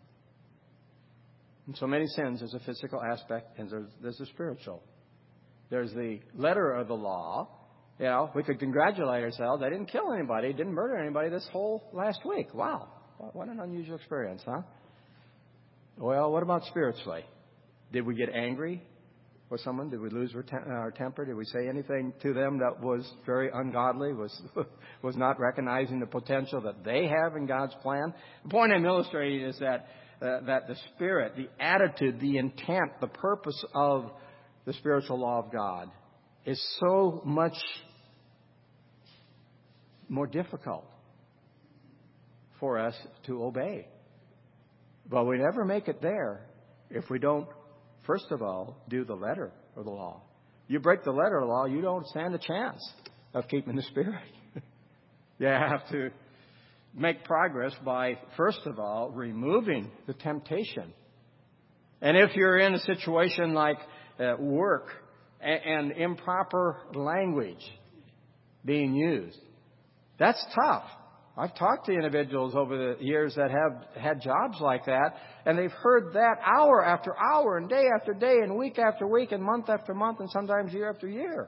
In so many sins, there's a physical aspect and there's a spiritual. There's the letter of the law. We could congratulate ourselves. I didn't kill anybody, didn't murder anybody this whole last week. Wow. What an unusual experience, huh? Well, what about spiritually? Did we get angry with someone? Did we lose our temper? Did we say anything to them that was very ungodly, was not recognizing the potential that they have in God's plan? The point I'm illustrating is that the spirit, the attitude, the intent, the purpose of the spiritual law of God is so much more difficult for us to obey. But we never make it there if we don't, first of all, do the letter of the law. You break the letter of the law, you don't stand a chance of keeping the spirit. You have to make progress by, first of all, removing the temptation. And if you're in a situation like work and improper language being used, that's tough. I've talked to individuals over the years that have had jobs like that, and they've heard that hour after hour and day after day and week after week and month after month and sometimes year after year,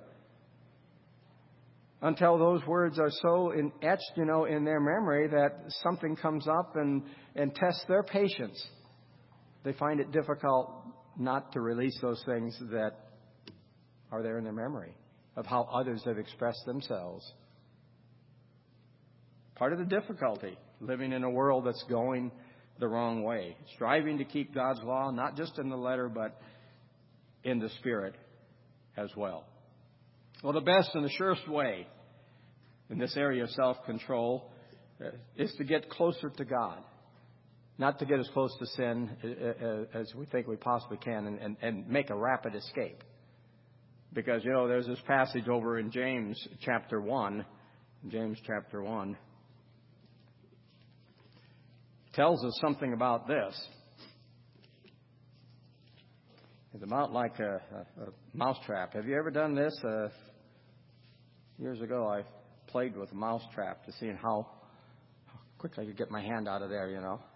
until those words are so etched, in their memory that something comes up and tests their patience. They find it difficult not to release those things that are there in their memory of how others have expressed themselves. Part of the difficulty, living in a world that's going the wrong way. Striving to keep God's law, not just in the letter, but in the spirit as well. Well, the best and the surest way in this area of self-control is to get closer to God. Not to get as close to sin as we think we possibly can and make a rapid escape. Because, there's this passage over in James chapter 1. James chapter 1. Tells us something about this. It's about like a mousetrap. Have you ever done this? Years ago, I played with a mousetrap to see how quick I could get my hand out of there,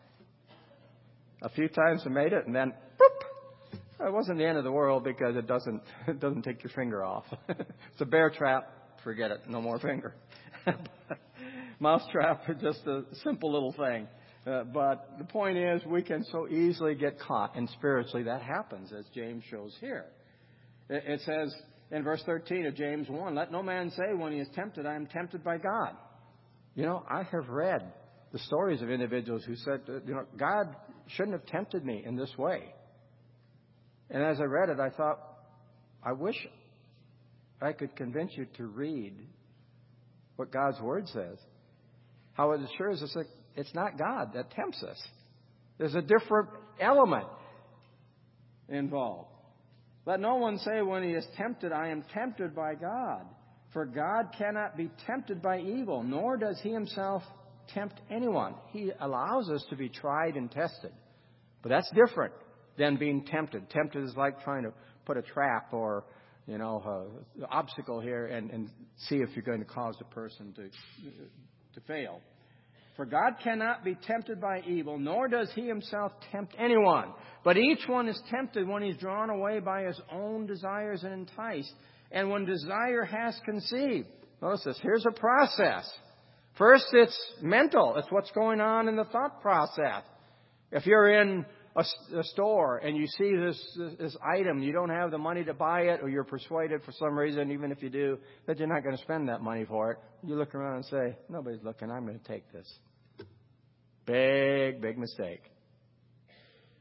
A few times I made it, and then, boop! It wasn't the end of the world because it doesn't take your finger off. It's a bear trap. Forget it. No more finger. Mousetrap is just a simple little thing. But the point is, we can so easily get caught, and spiritually that happens, as James shows here. It says in verse 13 of James 1, "Let no man say when he is tempted, I am tempted by God." I have read the stories of individuals who said, God shouldn't have tempted me in this way. And as I read it, I thought, I wish I could convince you to read what God's Word says. How it assures us that it's not God that tempts us. There's a different element involved. Let no one say when he is tempted, I am tempted by God. For God cannot be tempted by evil, nor does he himself tempt anyone. He allows us to be tried and tested. But that's different than being tempted. Tempted is like trying to put a trap or, an obstacle here and see if you're going to cause the person to fail. For God cannot be tempted by evil, nor does he himself tempt anyone. But each one is tempted when he's drawn away by his own desires and enticed. And when desire has conceived, notice this, here's a process. First, it's mental. It's what's going on in the thought process. If you're in a store and you see this item, you don't have the money to buy it, or you're persuaded for some reason, even if you do, that you're not going to spend that money for it, you look around and say, nobody's looking, I'm going to take this. Big mistake.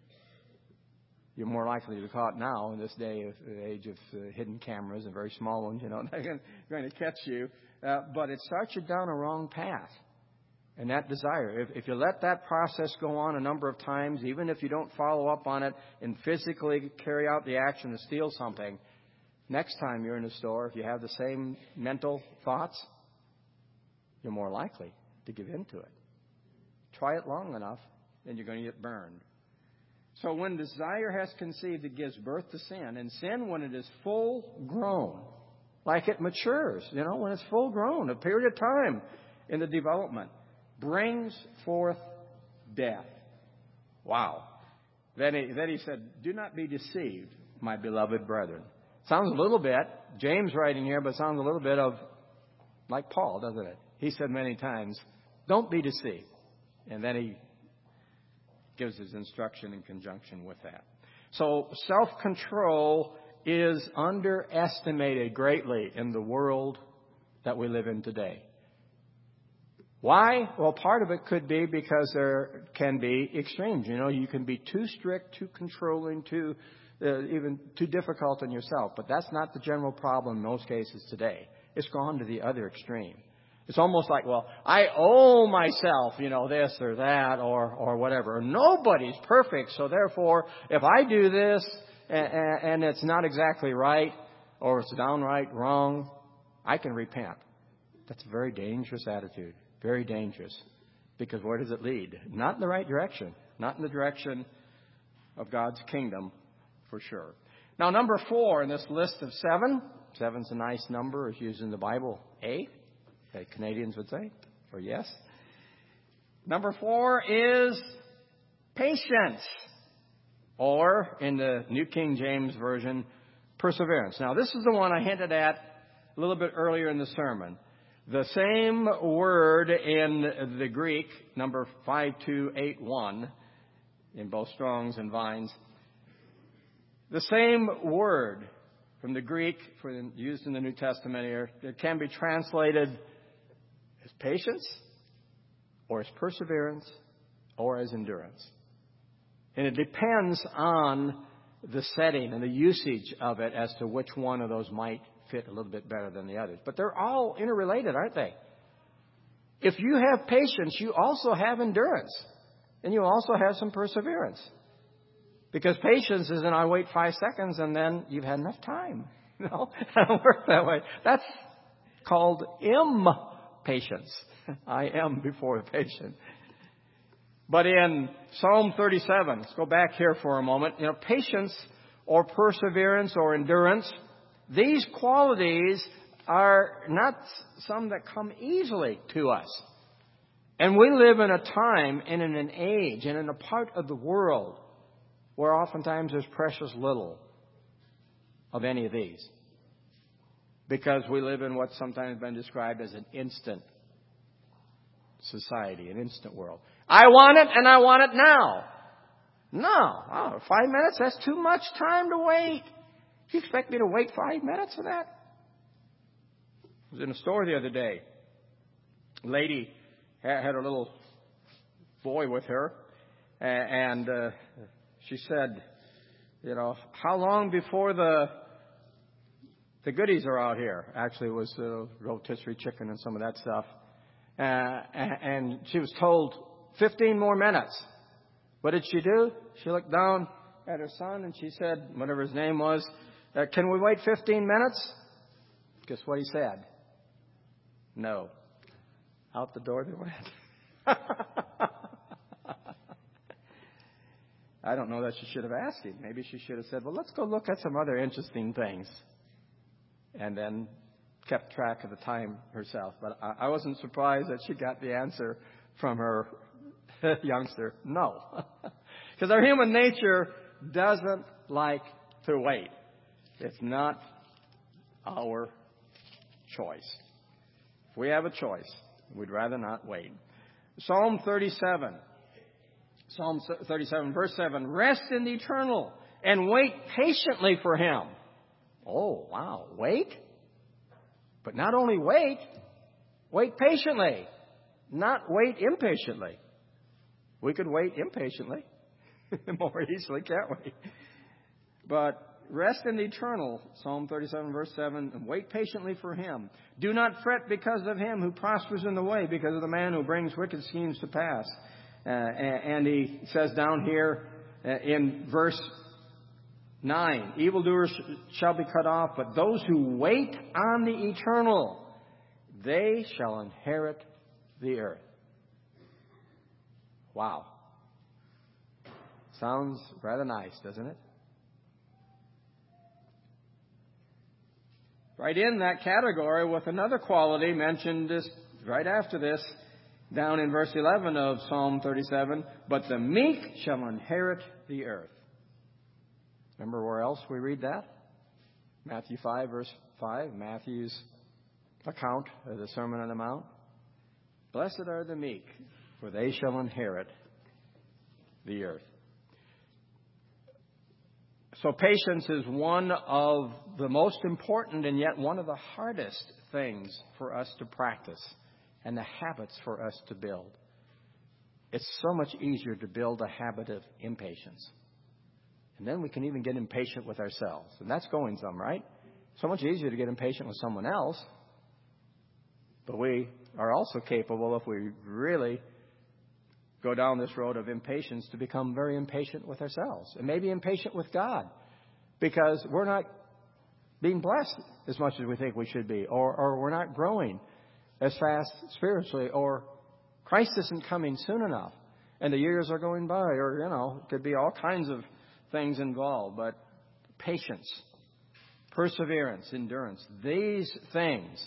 You're more likely to be caught now in this day of the age of hidden cameras and very small ones, they're going to catch you. But it starts you down a wrong path. And that desire, if you let that process go on a number of times, even if you don't follow up on it and physically carry out the action to steal something, next time you're in a store, if you have the same mental thoughts, you're more likely to give in to it. Try it long enough, then you're going to get burned. So when desire has conceived, it gives birth to sin. And sin, when it is full grown, like it matures, when it's full grown, a period of time in the development, brings forth death. Wow. Then he said, do not be deceived, my beloved brethren. Sounds a little bit, James writing here, but sounds a little bit of like Paul, doesn't it? He said many times, don't be deceived. And then he gives his instruction in conjunction with that. So self-control is underestimated greatly in the world that we live in today. Why? Well, part of it could be because there can be extremes. You can be too strict, too controlling, even too difficult on yourself. But that's not the general problem in most cases today. It's gone to the other extreme. It's almost like, well, I owe myself, this or that or whatever. Nobody's perfect, so therefore, if I do this and it's not exactly right or it's downright wrong, I can repent. That's a very dangerous attitude. Very dangerous. Because where does it lead? Not in the right direction. Not in the direction of God's kingdom, for sure. Now, number 4 in this list of 7. 7's a nice number, as used in the Bible. A, okay, Canadians would say, or yes. Number 4 is patience. Or, in the New King James Version, perseverance. Now, this is the one I hinted at a little bit earlier in the sermon. The same word in the Greek, number 5281, in both Strong's and Vine's. The same word from the Greek used in the New Testament here, it can be translated as patience, or as perseverance, or as endurance. And it depends on the setting and the usage of it as to which one of those might fit a little bit better than the others. But they're all interrelated, aren't they? If you have patience, you also have endurance. And you also have some perseverance. Because patience isn't, I wait 5 seconds and then you've had enough time. It doesn't work that way. That's called impatience. I am before the patient. But in Psalm 37, let's go back here for a moment. Patience or perseverance or endurance, these qualities are not some that come easily to us. And we live in a time and in an age and in a part of the world where oftentimes there's precious little of any of these. Because we live in what's sometimes been described as an instant society, an instant world. I want it and I want it now. No, 5 minutes, that's too much time to wait. Do you expect me to wait 5 minutes for that? I was in a store the other day. A lady had a little boy with her, and she said, how long before the goodies are out here? Actually, it was rotisserie chicken and some of that stuff. And she was told 15 more minutes. What did she do? She looked down at her son and she said, whatever his name was, can we wait 15 minutes? Guess what he said? No. Out the door they went. I don't know that she should have asked him. Maybe she should have said, well, let's go look at some other interesting things. And then kept track of the time herself. But I wasn't surprised that she got the answer from her youngster. No. Because our human nature doesn't like to wait. It's not our choice. If we have a choice, we'd rather not wait. Psalm 37, verse 7, rest in the eternal and wait patiently for him. Oh, wow. Wait? But not only wait patiently, not wait impatiently. We could wait impatiently more easily, can't we? But rest in the eternal, Psalm 37, verse 7, and wait patiently for him. Do not fret because of him who prospers in the way, because of the man who brings wicked schemes to pass. And he says down here in verse 9, evildoers shall be cut off, but those who wait on the eternal, they shall inherit the earth. Wow. Sounds rather nice, doesn't it? Right in that category with another quality mentioned this right after this, down in verse 11 of Psalm 37, but the meek shall inherit the earth. Remember where else we read that? Matthew 5, verse 5, Matthew's account of the Sermon on the Mount. Blessed are the meek, for they shall inherit the earth. So patience is one of the most important and yet one of the hardest things for us to practice and the habits for us to build. It's so much easier to build a habit of impatience. And then we can even get impatient with ourselves. And that's going some, right? So much easier to get impatient with someone else. But we are also capable, if we really go down this road of impatience, to become very impatient with ourselves. And maybe impatient with God. Because we're not being blessed as much as we think we should be. Or we're not growing as fast spiritually. Or Christ isn't coming soon enough. And the years are going by. Or, it could be all kinds of things involved. But patience, perseverance, endurance, these things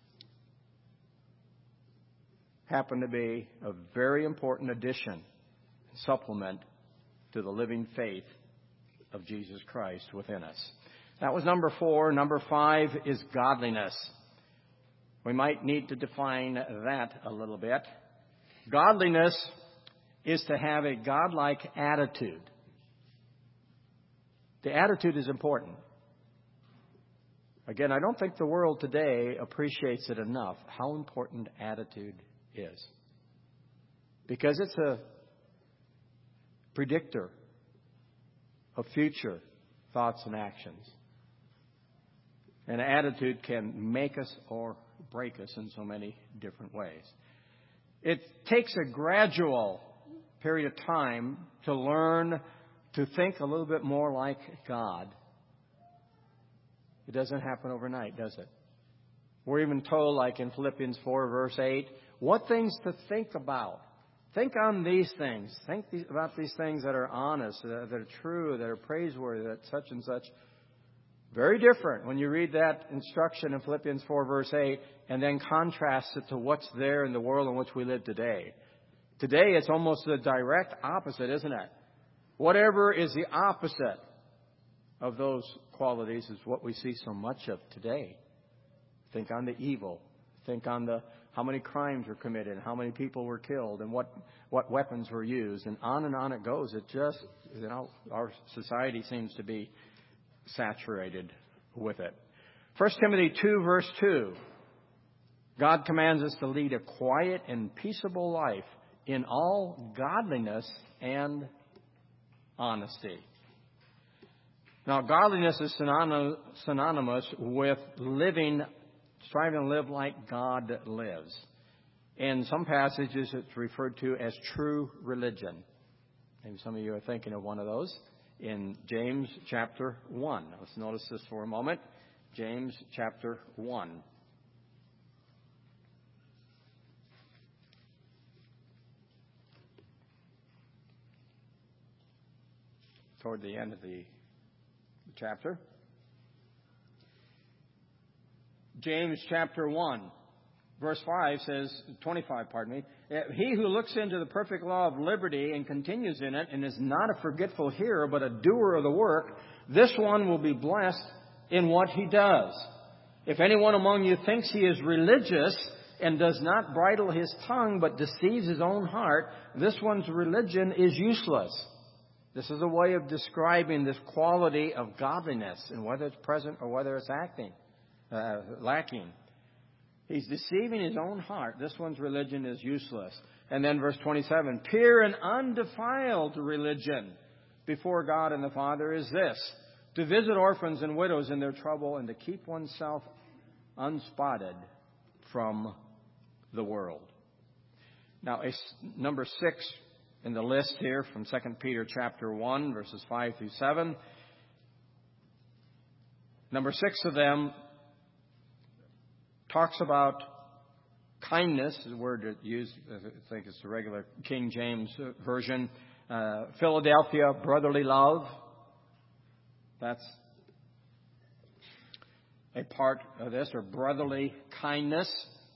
happen to be a very important addition, supplement to the living faith of Jesus Christ within us. That was number 4. Number 5 is godliness. We might need to define that a little bit. Godliness is to have a godlike attitude. The attitude is important. Again, I don't think the world today appreciates it enough, how important attitude is. Because it's a predictor of future thoughts and actions. And attitude can make us or break us in so many different ways. It takes a gradual period of time to learn to think a little bit more like God. It doesn't happen overnight, does it? We're even told, like in Philippians 4, verse 8, what things to think about. Think on these things. Think about these things that are honest, that are true, that are praiseworthy, that such and such. Very different when you read that instruction in Philippians 4, verse 8, and then contrast it to what's there in the world in which we live today. Today, it's almost the direct opposite, isn't it? Whatever is the opposite of those qualities is what we see so much of today. Think on the evil. Think on how many crimes were committed, how many people were killed, and what weapons were used, and on it goes. It just, our society seems to be saturated with it. 1 Timothy 2, verse 2. God commands us to lead a quiet and peaceable life in all godliness and honesty. Now, godliness is synonymous with striving to live like God lives. In some passages, it's referred to as true religion. Maybe some of you are thinking of one of those. In James chapter 1. Let's notice this for a moment. James chapter 1. Toward the end of the chapter. James chapter 1, verse 5 says, 25, pardon me. He who looks into the perfect law of liberty and continues in it and is not a forgetful hearer but a doer of the work, this one will be blessed in what he does. If anyone among you thinks he is religious and does not bridle his tongue but deceives his own heart, this one's religion is useless. This is a way of describing this quality of godliness, and whether it's present or whether it's lacking. He's deceiving his own heart. This one's religion is useless. And then verse 27, pure and undefiled religion before God and the Father is this, to visit orphans and widows in their trouble, and to keep oneself unspotted from the world. Now, number 6 in the list here from 2 Peter chapter 1, verses 5 through 7. Number 6 of them talks about kindness, the word used, I think it's the regular King James version. Philadelphia, brotherly love. That's a part of this, or brotherly kindness.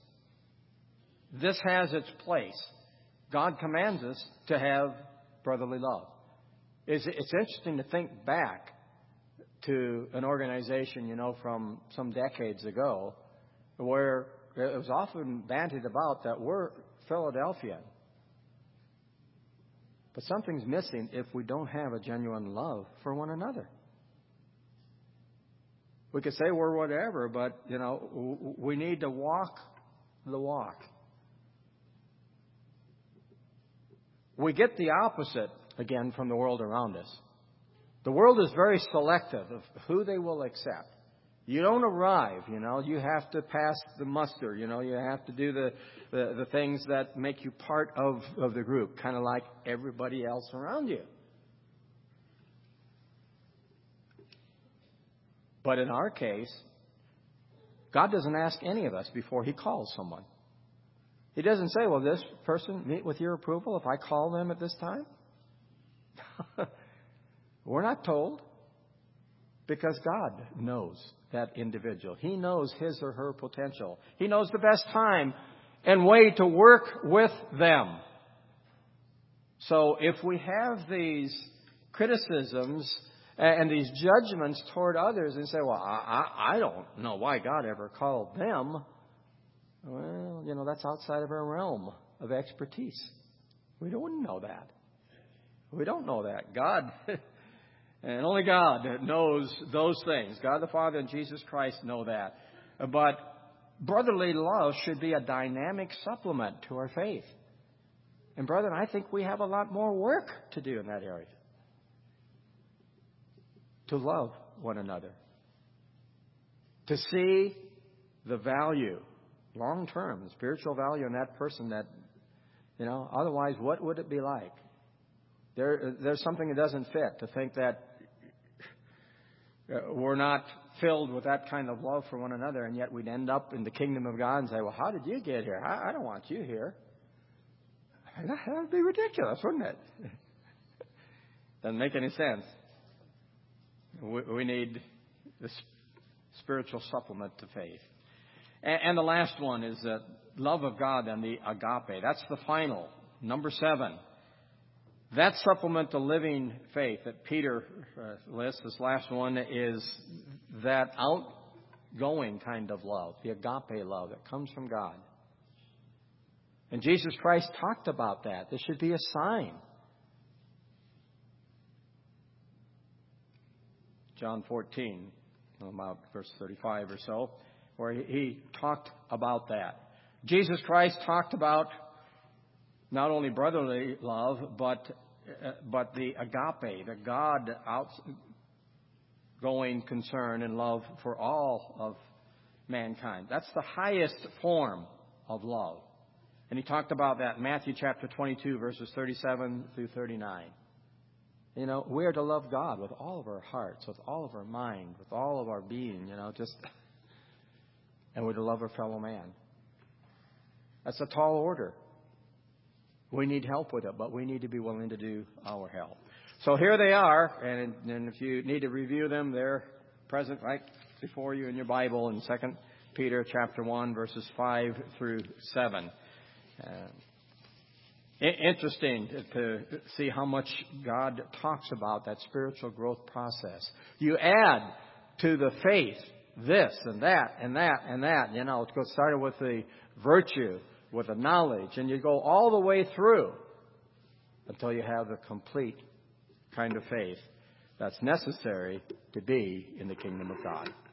This has its place. God commands us to have brotherly love. It's interesting to think back to an organization, from some decades ago, where it was often bandied about that we're Philadelphian. But something's missing if we don't have a genuine love for one another. We could say we're whatever, but, we need to walk the walk. We get the opposite, again, from the world around us. The world is very selective of who they will accept. You don't arrive, you have to pass the muster, you have to do the things that make you part of the group, kind of like everybody else around you. But in our case, God doesn't ask any of us before He calls someone. He doesn't say, will this person meet with your approval if I call them at this time? We're not told, because God knows that individual. He knows his or her potential. He knows the best time and way to work with them. So if we have these criticisms and these judgments toward others and say, well, I don't know why God ever called them. Well, that's outside of our realm of expertise. We don't know that. We don't know that. God, and only God knows those things. God the Father and Jesus Christ know that. But brotherly love should be a dynamic supplement to our faith. And brethren, I think we have a lot more work to do in that area. To love one another. To see the value, long-term, the spiritual value in that person that, otherwise what would it be like? There's something that doesn't fit, to think that we're not filled with that kind of love for one another, and yet we'd end up in the kingdom of God and say, well, how did you get here? I don't want you here. That would be ridiculous, wouldn't it? Doesn't make any sense. We need the spiritual supplement to faith. And the last one is the love of God and the agape. That's the final, number 7. That supplement to living faith that Peter lists, this last one, is that outgoing kind of love, the agape love that comes from God. And Jesus Christ talked about that. This should be a sign. John 14, about verse 35 or so, where he talked about that. Jesus Christ talked about not only brotherly love, but the agape, the God outgoing concern and love for all of mankind. That's the highest form of love. And he talked about that in Matthew chapter 22, verses 37 through 39. We are to love God with all of our hearts, with all of our mind, with all of our being, and we're to love our fellow man. That's a tall order. We need help with it, but we need to be willing to do our help. So here they are, and if you need to review them, they're present right before you in your Bible in 2 Peter chapter 1, verses 5 through 7. Interesting to see how much God talks about that spiritual growth process. You add to the faith this and that and that and that. It goes started with the virtue, with the knowledge, and you go all the way through until you have the complete kind of faith that's necessary to be in the kingdom of God.